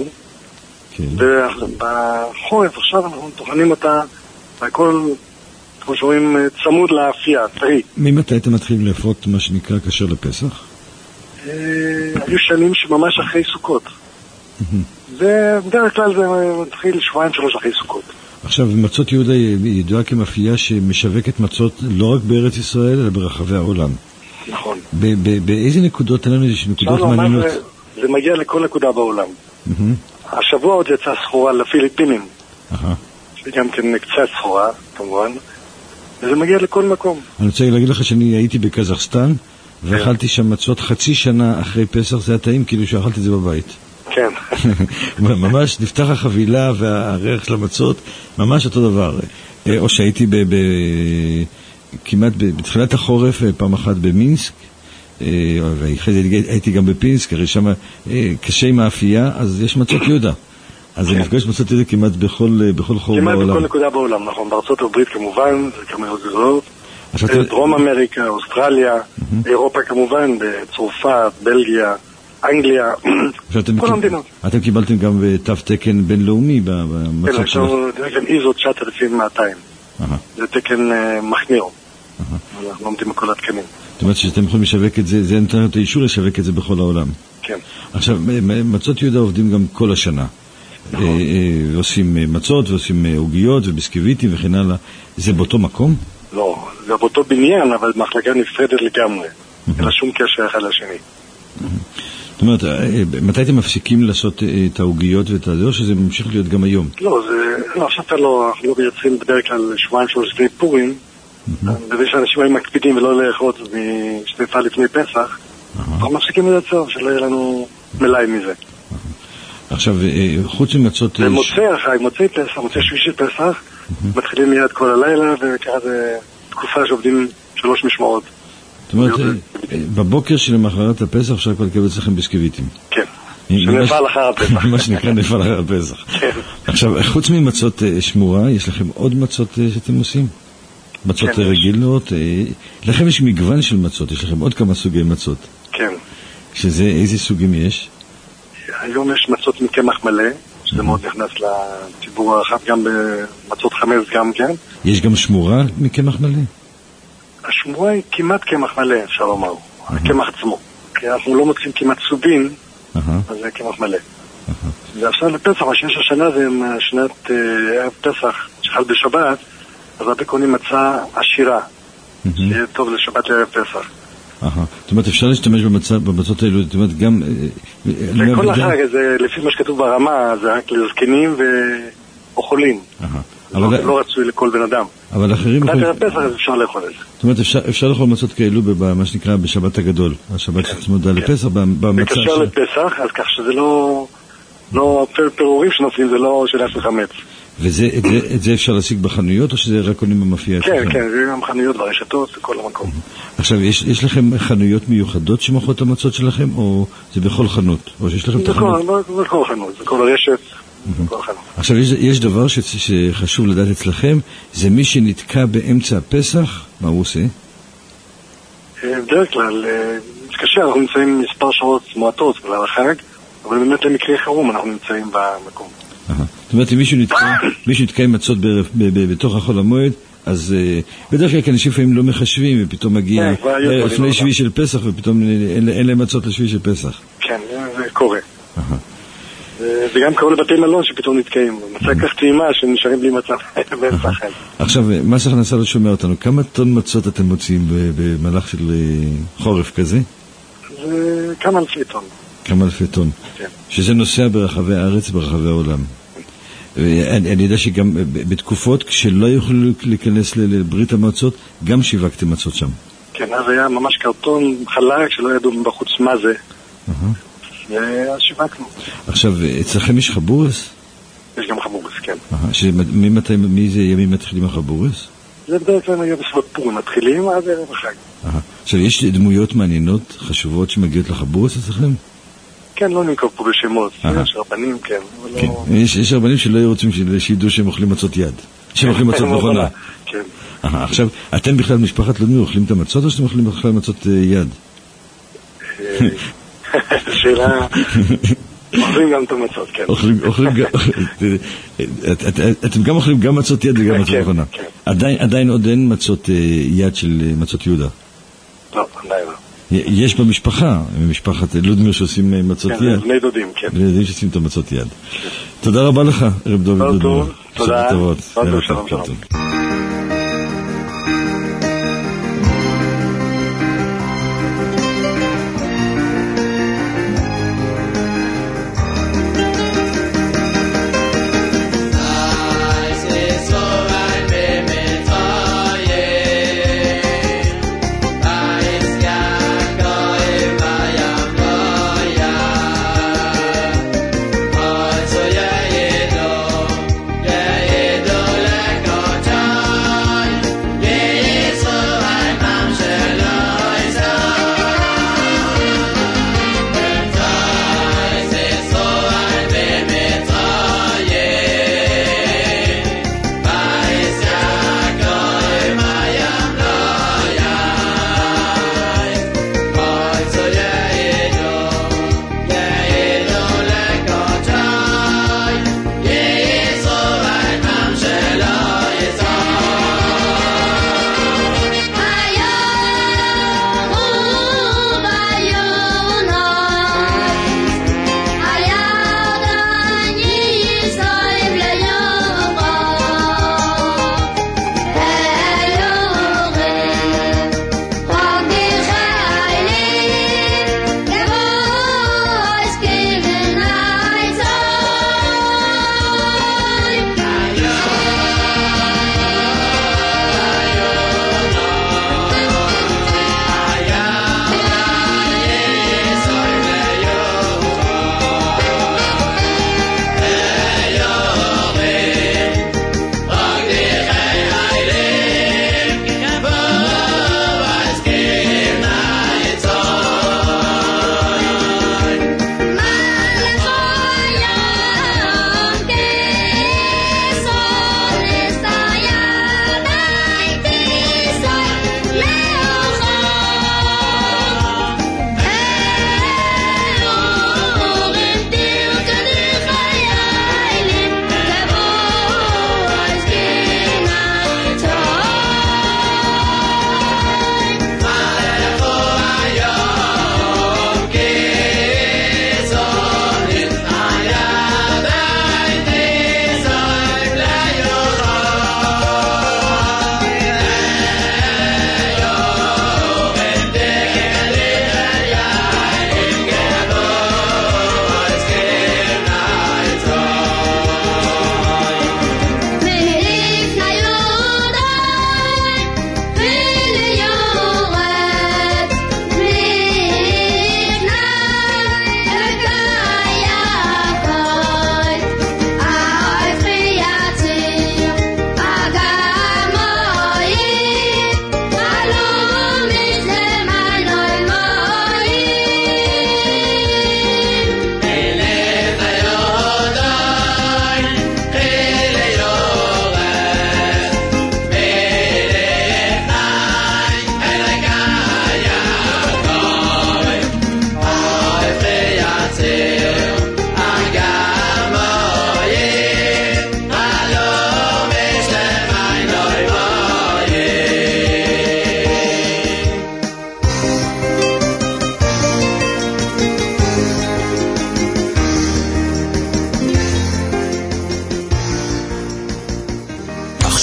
ובחורף עכשיו אנחנו טוחנים אותה, והכל, כמו שאומרים, צמוד לאפייה, טרי. ממתי אתם מתחילים לאפות מה שנקרא כשר לפסח? היו שנים שממש אחרי סוכות. ובדרך כלל זה מתחיל שבועיים שלוש אחרי סוכות. עכשיו, מצות יהודה ידועה כמאפייה שמשווקת מצות לא רק בארץ ישראל, אלא ברחבי העולם. נכון. באיזה נקודות, תן לנו איזה נקודות מעניינות? זה מגיע לכל נקודה בעולם. השבוע עוד יצאה סחורה לפיליפינים, שגם כן קצת סחורה, כמובן. וזה מגיע לכל מקום. אני רוצה להגיד לך שאני הייתי בקזחסטן, ואכלתי שם מצות חצי שנה אחרי פסח, זה היה טעים כאילו שאכלתי את זה בבית. כן. ממש נפתח החבילה והריח של המצות, ממש אותו דבר. או שהייתי ב... כמעט בתחילת החורף, פעם אחת במינסק, והייתי גם בפינסק, הרי שם קשה עם האפייה, אז יש מצות יהודה. אז אני נפגש מצות יהודה כמעט בכל חור בעולם. כמעט בכל נקודה בעולם, נכון. בארצות הברית כמובן, זה כמובן גדולות. דרום אמריקה, אוסטרליה, אירופה כמובן, בצרפת, בלגיה, אנגליה, כל המדינות. אתם קיבלתם גם תו תקן בינלאומי במצות שלך? כן, תקן איזו תשעת אלפים ומאתיים. זה תקן מחמיר. אנחנו עומדים בכל התקנים. זאת אומרת שאתם יכולים לשווק את זה, זה נותן את האישור לשווק את זה בכל העולם. כן. עכשיו, מצות יהודה עובדים גם כל השנה. עושים מצות ועושים עוגיות וביסקוויטים וכן הלאה. זה באותו מקום? לא, זה באותו בניין, אבל מחלקה נפרדת לגמרי. אין לה שום קשר אחד לשני. זאת אומרת, מתי אתם מפסיקים לעשות את העוגיות ואת זה, או שזה ממשיך להיות גם היום? לא, זה... לא, עכשיו לא, אנחנו לא מייצרים בדרך כלל שבועיים שלוש לפני פורים, בזה שאנשים היו מקפידים ולא לאכות משתיפה לפני פסח, אנחנו מפסיקים לייצר, שלא יהיה לנו מלאי מזה. עכשיו, חוץ ממצות... ומוצא אחרי, מוצאי פסח, מוצאי שבישי פסח, מתחילים מיד כל הלילה, וככה זה תקופה שעובדים שלוש משמרות. זאת אומרת, בבוקר של מחרת הפסח אפשר כבר לקבל אצלכם ביסקוויטים. כן, שנפל אחר הפסח. מה שנקרא נפל אחר הפסח. כן. עכשיו, חוץ ממצות שמורה, יש לכם עוד מצות שאתם עושים? מצות רגילות? לכם יש מגוון של מצות, יש לכם עוד כמה סוגי מצות. כן. שזה, איזה סוגים יש? היום יש מצות מקמח מלא, שזה מאוד נכנס לציבור הרחב, גם במצות חמץ גם כן. יש גם שמורה מקמח מלא? השמורה היא כמעט קמח מלא, אפשר לומר. הקמח עצמו. כי אנחנו לא מוצאים כמעט סובין, אז זה קמח מלא. ועכשיו לפסח, מה שיש השנה זה שנת ערב פסח, שחל בשבת, אז הרבה קונים מצה עשירה, שיהיה טוב לשבת לערב פסח. זאת אומרת, אפשר להשתמש במצות האלו, זאת אומרת, גם... וכל החג, לפי מה שכתוב ברמה, זה רק לזקנים ואוכלים. לא רצוי לכל בן אדם. אבל אחרים... עד ערב פסח אז אפשר לאכול את זה. זאת אומרת, אפשר לאכול מצות כאלו במה שנקרא בשבת הגדול, השבת שצמודה לפסח, במצה... בקשר לפסח, אז כך שזה לא... לא פירורים שנופלים, זה לא שאלה של חמץ. ואת זה אפשר להשיג בחנויות, או שזה רק קונים במאפייה? כן, כן, זה גם חנויות ברשתות, זה כל המקום. עכשיו, יש לכם חנויות מיוחדות שמוכרות את המצות שלכם, או זה בכל חנות? או שיש לכם את החנות? זה בכל חנות, זה כל הרשת, בכל חנות. עכשיו, יש דבר שחשוב לדעת אצלכם, זה מי שנתקע באמצע הפסח, מה הוא עושה? בדרך כלל, מתקשר, אנחנו נמצאים מספר שעות מועטות בגלל החג, אבל באמת למקרה חירום אנחנו נמצאים במקום. זאת אומרת, אם מישהו נתקע עם מצות בתוך החול המועד, אז בדרך כלל אנשים לפעמים לא מחשבים, ופתאום מגיע לפני שביעי של פסח, ופתאום אין להם מצות לשביעי של פסח. כן, זה קורה. זה גם קורה לבתי מלון שפתאום נתקעים. מצא כך טעימה שנשארים בלי מצב באמצע החג. עכשיו, מס הכנסה לא שומע אותנו. כמה טון מצות אתם מוצאים במהלך של חורף כזה? זה כמה אלפי טון. כמה אלפי טון. כן. שזה נוסע ברחבי הארץ, ברחבי העולם. אני, אני יודע שגם בתקופות כשלא יכולו להיכנס לברית המועצות, גם שיווקתם מצות שם. כן, אז היה ממש קרטון חלק שלא ידעו בחוץ מה זה. ואז שיווקנו. עכשיו, אצלכם יש חבורס? יש גם חבורס, כן. ממתי, מאיזה ימים מתחילים החבורס? זה בדרך כלל היה בסביבות פורים, מתחילים עד ערב החג. עכשיו, יש דמויות מעניינות, חשובות שמגיעות לחבורס אצלכם? כן, לא ננקוב פה בשמות, יש רבנים, כן. יש רבנים שלא היו רוצים שידעו שהם אוכלים מצות יד, שהם אוכלים מצות נכונה. כן. עכשיו, אתם בכלל משפחת לודמיר אוכלים את המצות או שאתם אוכלים בכלל מצות יד? שאלה... אוכלים גם את המצות, כן. אוכלים גם... אתם גם אוכלים גם מצות יד וגם מצות נכונה. עדיין עוד אין מצות יד של מצות יהודה? לא, עדיין לא. יש במשפחה, במשפחת לודמיר שעושים מצות יד. כן, בני דודים, כן. בני דודים שעושים את המצות יד. תודה רבה לך, רב דוד לודמיר. תודה. תודה, שלום, שלום. I say so I may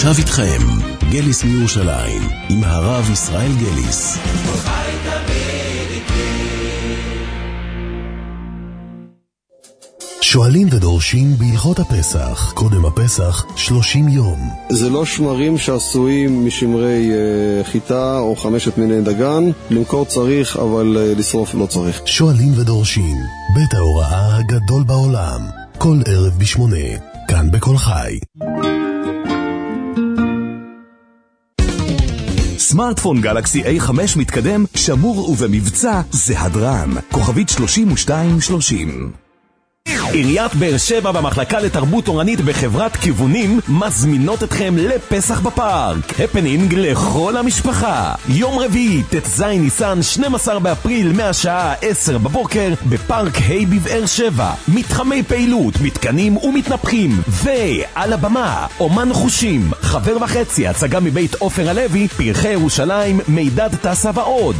עכשיו איתכם, גליס מירושלים, עם הרב ישראל גליס. שואלים ודורשים בהלכות הפסח, קודם הפסח שלושים יום. זה לא שמרים שעשויים משמרי uh, חיטה או חמשת מיני דגן, למכור צריך אבל uh, לשרוף לא צריך. שואלים ודורשים, בית ההוראה הגדול בעולם, כל ערב בשמונה, כאן בכל חי. סמארטפון גלקסי איי חמש מתקדם, שמור ובמבצע זה הדרן, כוכבית שלושים ושתיים שלושים. עיריית באר שבע במחלקה לתרבות תורנית בחברת כיוונים מזמינות אתכם לפסח בפארק. הפנינג לכל המשפחה. יום רביעי, ט"ז ניסן, שנים עשר באפריל, מהשעה עשר בבוקר, בפארק היי בבאר שבע. מתחמי פעילות, מתקנים ומתנפחים. ועל הבמה, אומן חושים, חבר וחצי, הצגה מבית עופר הלוי, פרחי ירושלים, מידד טסה ועוד.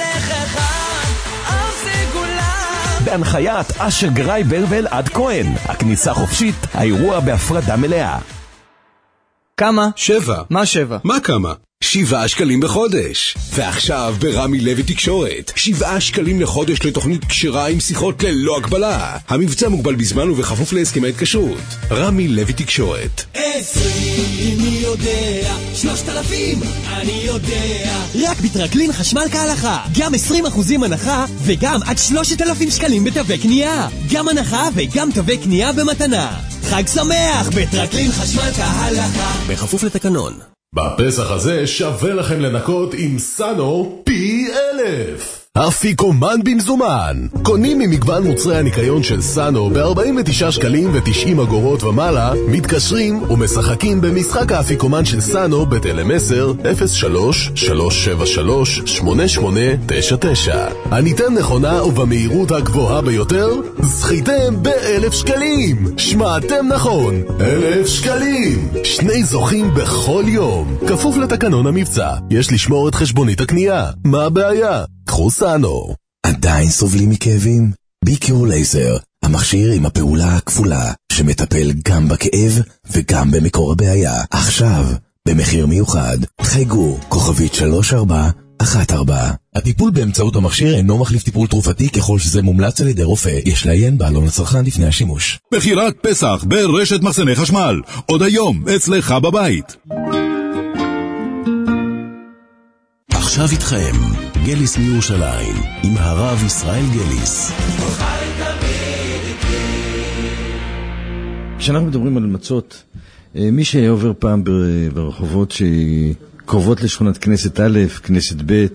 בהנחיית אשר גרייבר ואלעד כהן. הכניסה חופשית, האירוע בהפרדה מלאה. כמה? שבע. מה שבע? מה כמה? שבעה שקלים בחודש. ועכשיו ברמי לוי תקשורת, שבעה שקלים לחודש לתוכנית קשירה עם שיחות ללא הגבלה. המבצע מוגבל בזמן ובכפוף להסכמי התקשרות. רמי לוי תקשורת. עשרים אני יודע, שלושת אלפים אני יודע. רק בטרקלין חשמל כהלכה, גם עשרים אחוזים הנחה וגם עד שלושת אלפים שקלים בתווי קנייה. גם הנחה וגם תווי קנייה במתנה. חג שמח בטרקלין חשמל כהלכה, בכפוף לתקנון. בפסח הזה שווה לכם לנקות עם סאנו פי אלף. אפיקומן במזומן. קונים ממגוון מוצרי הניקיון של סאנו ב-ארבעים ותשעה שקלים ו-תשעים אגורות ומעלה, מתקשרים ומשחקים במשחק האפיקומן של סאנו בטלמסר אפס שלוש שלוש שבע שלוש שמונה שמונה תשע תשע. הניתן נכונה ובמהירות הגבוהה ביותר, זכיתם באלף שקלים. שמעתם נכון, אלף שקלים. שני זוכים בכל יום. כפוף לתקנון המבצע. יש לשמור את חשבונית הקנייה. מה הבעיה? קחו סאנו. עדיין סובלים מכאבים? ביקיור לייזר, המכשיר עם הפעולה הכפולה, שמטפל גם בכאב וגם במקור הבעיה. עכשיו, במחיר מיוחד, חייגו, כוכבית שלוש ארבע אחת ארבע. הטיפול באמצעות המכשיר אינו מחליף טיפול תרופתי ככל שזה מומלץ על ידי רופא. יש לעיין בעלון לצרכן לפני השימוש. מכירת פסח ברשת מחסני חשמל. עוד היום, אצלך בבית. עכשיו איתכם, גליס מירושלים, עם הרב ישראל גליס. כשאנחנו מדברים על מצות, מי שעובר פעם ברחובות שקרובות לשכונת כנסת א', כנסת ב',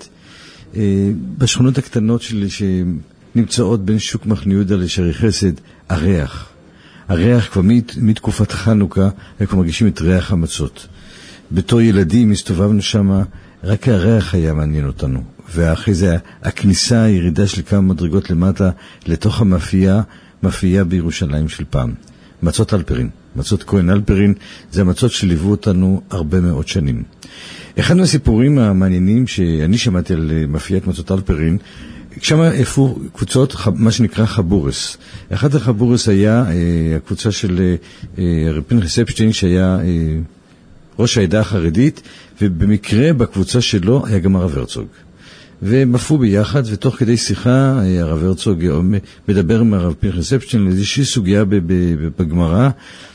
בשכונות הקטנות שלי שנמצאות בין שוק מחנה יהודה לשערי חסד, הריח. הריח כבר מתקופת חנוכה, אנחנו מרגישים את ריח המצות. בתור ילדים הסתובבנו שם, רק הריח היה מעניין אותנו. ואחרי זה הכניסה, הירידה של כמה מדרגות למטה לתוך המאפייה, מאפייה בירושלים של פעם. מצות אלפרין, מצות כהן אלפרין, זה המצות שליוו אותנו הרבה מאוד שנים. אחד מהסיפורים המעניינים שאני שמעתי על מאפיית מצות אלפרין, שם איפה קבוצות, מה שנקרא חבורס. אחד החבורס היה הקבוצה של הרב פנחס אפשטיין, שהיה ראש העדה החרדית, ובמקרה בקבוצה שלו היה גם הרב הרצוג. והם עפו ביחד, ותוך כדי שיחה הרב הרצוג מדבר עם הרב פנחס אפשטיין על איזושהי סוגיה בגמרא,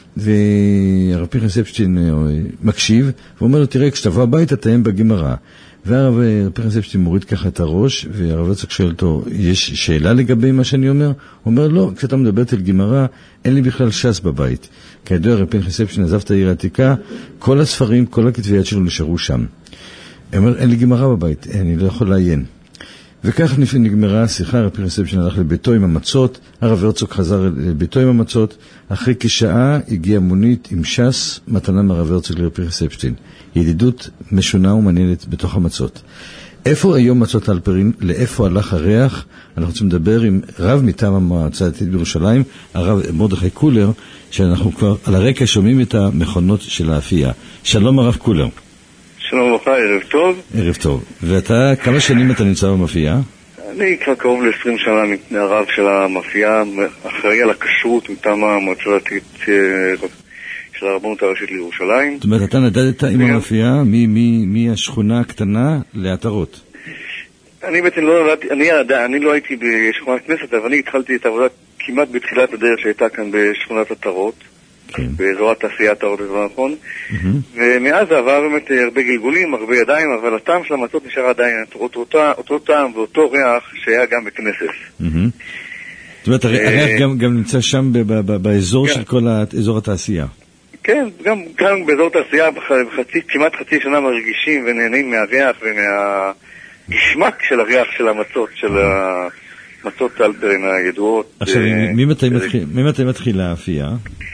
והרב פנחס אפשטיין מקשיב, ואומר לו, תראה, כשתבוא הביתה תאם בגמרא. והרב פנחס אפשטיין מוריד ככה את הראש, והרב הרצוג שואל אותו, יש שאלה לגבי מה שאני אומר? הוא אומר, לא, כשאתה מדברת על גמרא, אין לי בכלל ש"ס בבית. כידוע, הרב פנחס אפשטיין עזב את העיר העתיקה, כל הספרים, כל הכתבי יד שלו נשארו שם. הוא אומר, אין לי גמרא בבית, אני לא יכול לעיין. וכך נגמרה השיחה, הרב פנחס אפשטיין הלך לביתו עם המצות, הרב הרצוג חזר לביתו עם המצות, אחרי כשעה הגיעה מונית עם ש"ס, מתנה מהרב הרצוג לרב פנחס אפשטיין. ידידות משונה ומעניינת בתוך המצות. איפה היום מצות אלפרין? לאיפה הלך הריח? אנחנו רוצים לדבר עם רב מטעם המועצה הדתית בירושלים, הרב מרדכי קולר, שאנחנו כבר על הרקע שומעים את המכונות של האפייה. שלום הרב קולר. שלום לך, ערב טוב. ערב טוב. ואתה, כמה שנים אתה נמצא במאפייה? אני כבר קרוב ל-עשרים שנה הרב של המאפייה, אחראי על הכשרות מטעם המועצה הדתית של הרבנות הראשית לירושלים. זאת אומרת, אתה נדדת עם המאפייה מהשכונה הקטנה לעטרות. אני בעצם לא נדדתי, אני, אני לא הייתי בשכונת כנסת, אבל אני התחלתי את העבודה כמעט בתחילת הדרך שהייתה כאן בשכונת עטרות. באזור התעשייה עטרות, זה נכון. ומאז עבר באמת הרבה גלגולים, הרבה ידיים, אבל הטעם של המצות נשאר עדיין אותו טעם ואותו ריח שהיה גם בכנסת. זאת אומרת, הריח גם נמצא שם באזור של כל אזור התעשייה. כן, גם כאן באזור התעשייה כמעט חצי שנה מרגישים ונהנים מהריח ומהגשמק של הריח של המצות, של המצות אלפרין הידועות. עכשיו, ממתי מתחילה האפייה?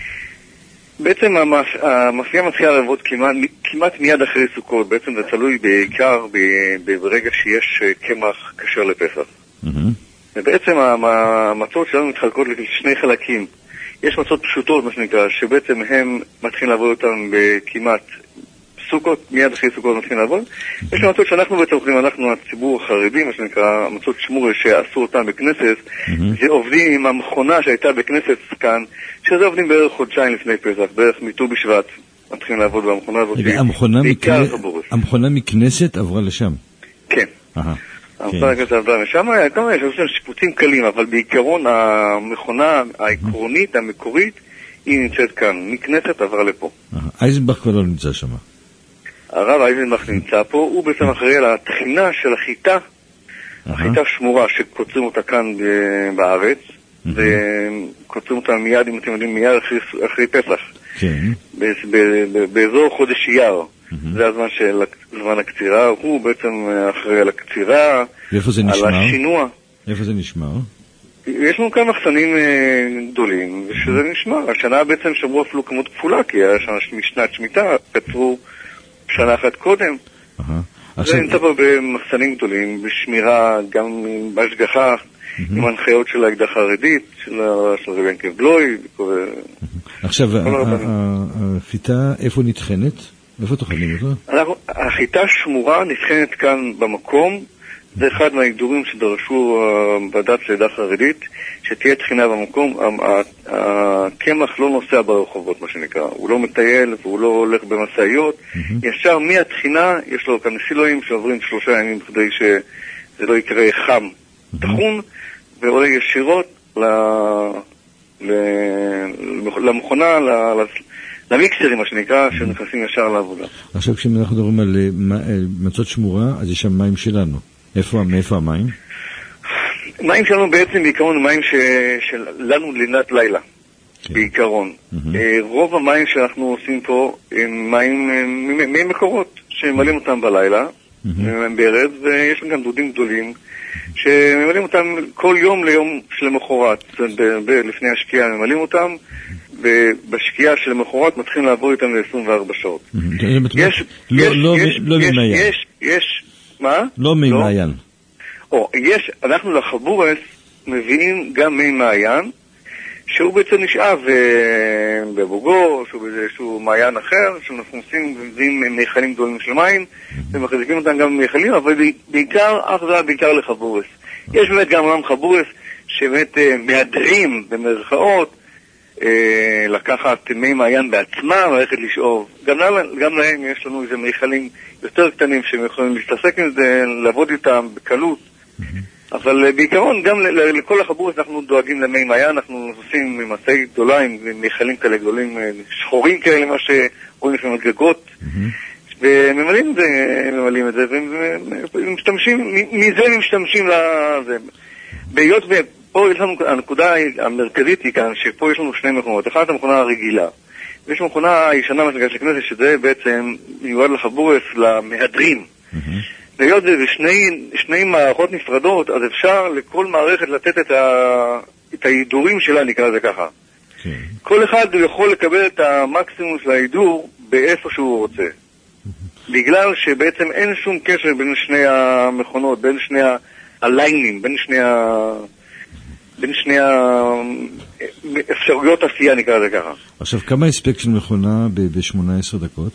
בעצם המאפייה מתחילה לעבוד כמעט, כמעט מיד אחרי סוכות. בעצם זה תלוי בעיקר ברגע שיש קמח כשר לפסח. ובעצם המצות שלנו מתחלקות לשני חלקים. יש מצות פשוטות, מה שנקרא, שבעצם הם מתחילים לעבוד אותם בכמעט סוכות, מיד אחרי סוכות מתחילים לעבוד. יש מצות שאנחנו בעצם אוכלים, אנחנו הציבור החרדי, מה שנקרא, מצות שמורה שעשו אותם בכנסת, זה עובדים עם המכונה שהייתה בכנסת כאן, שזה עובדים בערך חודשיים לפני פסח, בערך מט"ו בשבט, מתחילים לעבוד במכונה הזאת. המכונה מכנסת עברה לשם? כן. המכונה מכנסת עברה לשם, כמה יש עושים שיפוצים קלים, אבל בעיקרון המכונה העקרונית, המקורית, היא נמצאת כאן, מכנסת עברה לפה. אייזנבך כבר לא נמצא שם. הרב אייזנבך נמצא פה, הוא בעצם אחראי על התחינה של החיטה, החיטה שמורה שקוצרים אותה כאן בארץ, וקוצרים אותה מיד, אם אתם יודעים, מיד אחרי פסח. כן. באזור חודש אייר. זה הזמן של זמן הקצירה, הוא בעצם אחראי על הקצירה, על השינוע. איפה זה נשמר? יש לנו כמה מחסנים גדולים, ושזה נשמר. השנה בעצם שמרו אפילו כמות כפולה, כי היה משנת שמיטה, קצרו שנה אחת קודם. זה נמצא פה במחסנים גדולים, בשמירה, גם בהשגחה, עם הנחיות של האקדח החרדית, של רבן קבלוי. עכשיו, החיטה איפה נטחנת? איפה תאכלים אותה? החיטה שמורה נטחנת כאן במקום, זה אחד מההגדורים שדרשו ועדת העדה החרדית, שתהיה תחינה במקום. הקמח לא נוסע ברחובות, מה שנקרא. הוא לא מטייל והוא לא הולך במשאיות. ישר מהתחינה יש לו כאן סילואים שעוברים שלושה ימים כדי שזה לא יקרה חם תחון, ועולה ישירות למכונה, למיקסרים, מה שנקרא, שנכנסים ישר לעבודה. עכשיו כשאנחנו מדברים על מצות שמורה, אז יש שם מים שלנו. איפה, מאיפה המים? מים שלנו בעצם בעיקרון מים שלנו לינת לילה, בעיקרון. רוב המים שאנחנו עושים פה הם מים ממקורות, שממלאים אותם בלילה, בארץ, ויש גם דודים גדולים, שממלאים אותם כל יום ליום של מחרת. לפני השקיעה ממלאים אותם, ובשקיעה של מחרת מתחילים לעבור איתם ל-עשרים וארבע שעות. יש, יש, יש, יש, מה? לא מי מעיין. או, יש, אנחנו לחבורס מביאים גם מי מעיין, שהוא בעצם נשאב בבוגו, שהוא באיזשהו מעיין אחר, שאנחנו עושים ומביאים מיכלים גדולים של מים, ומחזיקים אותם גם מיכלים, אבל בעיקר, אך זה בעיקר לחבורס. יש באמת גם עולם חבורס, שבאמת מהדרים במרכאות, לקחת מי מעיין בעצמם, ללכת לשאוב. גם, גם להם יש לנו איזה מיכלים יותר קטנים שהם יכולים להסתסק עם זה, לעבוד איתם בקלות. אבל בעיקרון, גם לכל החבורת אנחנו דואגים למי מעיין, אנחנו עושים מסעי גדולה עם מיכלים כאלה גדולים, שחורים כאלה, מה שרואים לפעמים גגות, וממלאים את זה, ממלאים את זה, ומשתמשים, מזה הם משתמשים לזה. בהיות ופה יש לנו, הנקודה המרכזית היא כאן, שפה יש לנו שני מכונות. אחת המכונה הרגילה, ויש מכונה הישנה, מה שנקרא של כנסת, שזה בעצם מיועד לחבורת, למהדרים. והיות זה שני, שני מערכות נפרדות, אז אפשר לכל מערכת לתת את, ה, את ההידורים שלה, נקרא זה ככה. Okay. כל אחד יכול לקבל את המקסימום של ההידור באיפה שהוא רוצה. Mm-hmm. בגלל שבעצם אין שום קשר בין שני המכונות, בין שני הליינים, בין שני, ה, בין שני האפשרויות עשייה, נקרא זה ככה. עכשיו, כמה הספק של מכונה ב-שמונה עשרה דקות?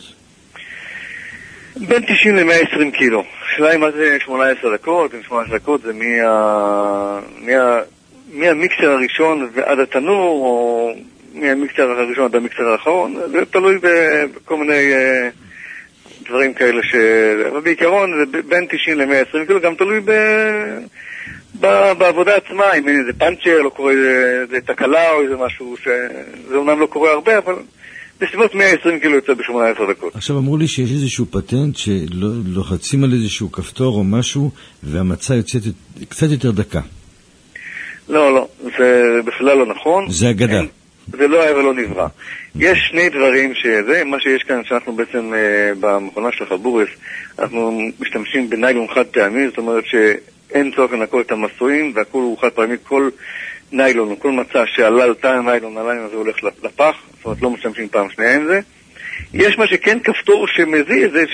בין תשעים ל-מאה ועשרים קילו. השאלה היא מה זה שמונה עשרה דקות, עם שמונה עשרה דקות זה מה... מה... מהמיקסר הראשון ועד התנור, או מהמקצר הראשון עד המקצר האחרון, זה תלוי בכל מיני דברים כאלה, אבל בעיקרון זה בין תשעים למאה ועשרים קילו, גם תלוי בעבודה עצמה, אם אין איזה פאנצ'ר, לא קורה איזה תקלה או איזה משהו, שזה אומנם לא קורה הרבה, אבל בסביבות מאה ועשרים קילו יוצא ב-שמונה עשרה דקות. עכשיו אמרו לי שיש איזשהו פטנט שלוחצים על איזשהו כפתור או משהו, והמצה יוצאת קצת יותר דקה. לא, לא, זה בכלל לא נכון. זה אגדה. זה לא היה ולא נברא. יש שני דברים שזה, מה שיש כאן שאנחנו בעצם במכונה של החבורס, אנחנו משתמשים בניילון חד פעמי, זאת אומרת שאין צורך לנקות את המסועים, והכל הוא חד פעמי, כל ניילון, כל מצע שעלה על תא הניילון, הליין הזה הולך לפח, זאת אומרת לא משתמשים פעם שנייה עם זה. יש מה שכן כפתור שמזיז, זה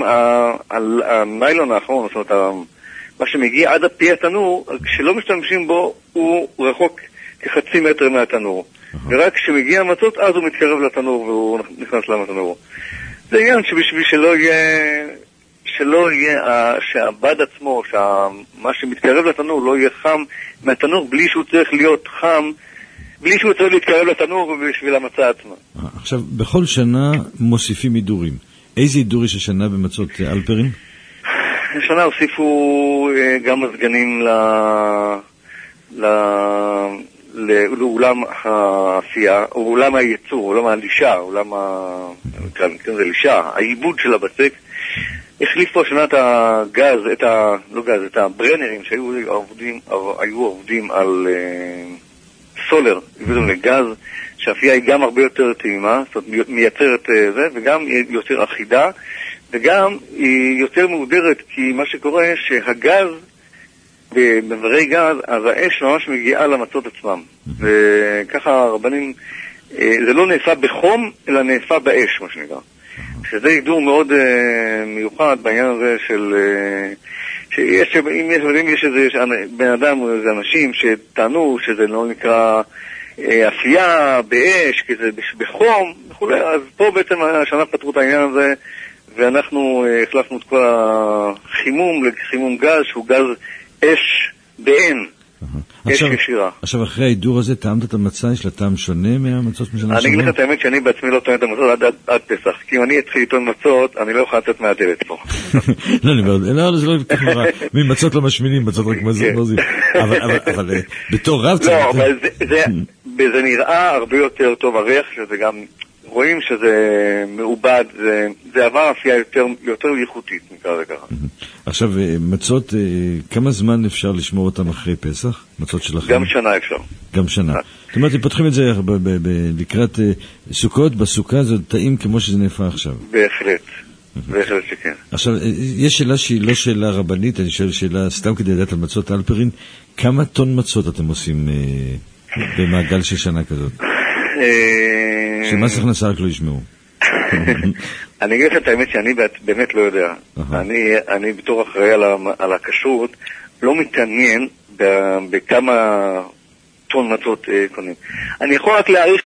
הניילון האחרון, זאת אומרת מה שמגיע עד הפי התנור, כשלא משתמשים בו הוא רחוק כחצי מטר מהתנור. ורק כשמגיע המצות, אז הוא מתקרב לתנור והוא נכנס לתנור. זה עניין שבשביל שלא יהיה, שלא יהיה, שהבד עצמו, שמה שמתקרב לתנור לא יהיה חם מהתנור, בלי שהוא צריך להיות חם, בלי שהוא צריך להתקרב לתנור בשביל המצה עצמה. עכשיו, בכל שנה מוסיפים אידורים. איזה אידור יש השנה במצות אלפרים? השנה הוסיפו גם מזגנים ל... ל... לאולם האפייה, או אולם הייצור, אולם הלישה, אולם ה... כאן זה לישה, העיבוד של הבצק, החליפו השנה את הגז, את ה... לא גז, את הברנרים שהיו עובדים, היו עובדים על uh, סולר, הבאתם לגז, שהאפייה היא גם הרבה יותר טעימה, זאת אומרת מייצרת uh, זה, וגם יותר אחידה, וגם היא יותר מעודרת, כי מה שקורה שהגז, במברי גז, אז האש ממש מגיעה למצות עצמם. וככה הרבנים, זה לא נאפה בחום, אלא נאפה באש, מה שנקרא. שזה הידור מאוד מיוחד בעניין הזה של... שיש, אם יש, אם יש איזה בן אדם או איזה אנשים שטענו שזה לא נקרא אפייה באש, כי זה בחום, וכולי, אז פה בעצם השנה פתרו את העניין הזה, ואנחנו החלפנו את כל החימום לחימום גז, שהוא גז אש בעין, אש ישירה. עכשיו אחרי ההידור הזה, טעמת את המצה? יש לה טעם שונה מהמצות משנה שבוע? אני אגיד לך את האמת שאני בעצמי לא טוען את המצות עד פסח, כי אם אני אתחיל לטעון מצות, אני לא יכול לצאת מהדלת פה. לא, אני אומר, לא, זה לא כך נורא. ממצות לא משמינים, מצות רק מזוזים. אבל בתור רב... לא, אבל זה נראה הרבה יותר טוב, הריח שזה גם... רואים שזה מעובד, זה, זה עבר אפייה יותר, יותר איכותית, נקרא זה ככה. עכשיו, מצות, כמה זמן אפשר לשמור אותם אחרי פסח? מצות שלכם? גם שנה אפשר. גם שנה. זאת אומרת, פותחים את זה לקראת סוכות, בסוכה זה טעים כמו שזה נאפה עכשיו. בהחלט, בהחלט שכן. עכשיו, יש שאלה שהיא לא שאלה רבנית, אני שואל שאלה סתם כדי לדעת על מצות אלפרין, כמה טון מצות אתם עושים במעגל של שנה כזאת? שמס הכנסה רק לא ישמעו. אני אגיד את האמת שאני באמת לא יודע. אני בתור אחראי על הכשרות לא מתעניין בכמה טון מצות קונים. אני יכול רק להעריך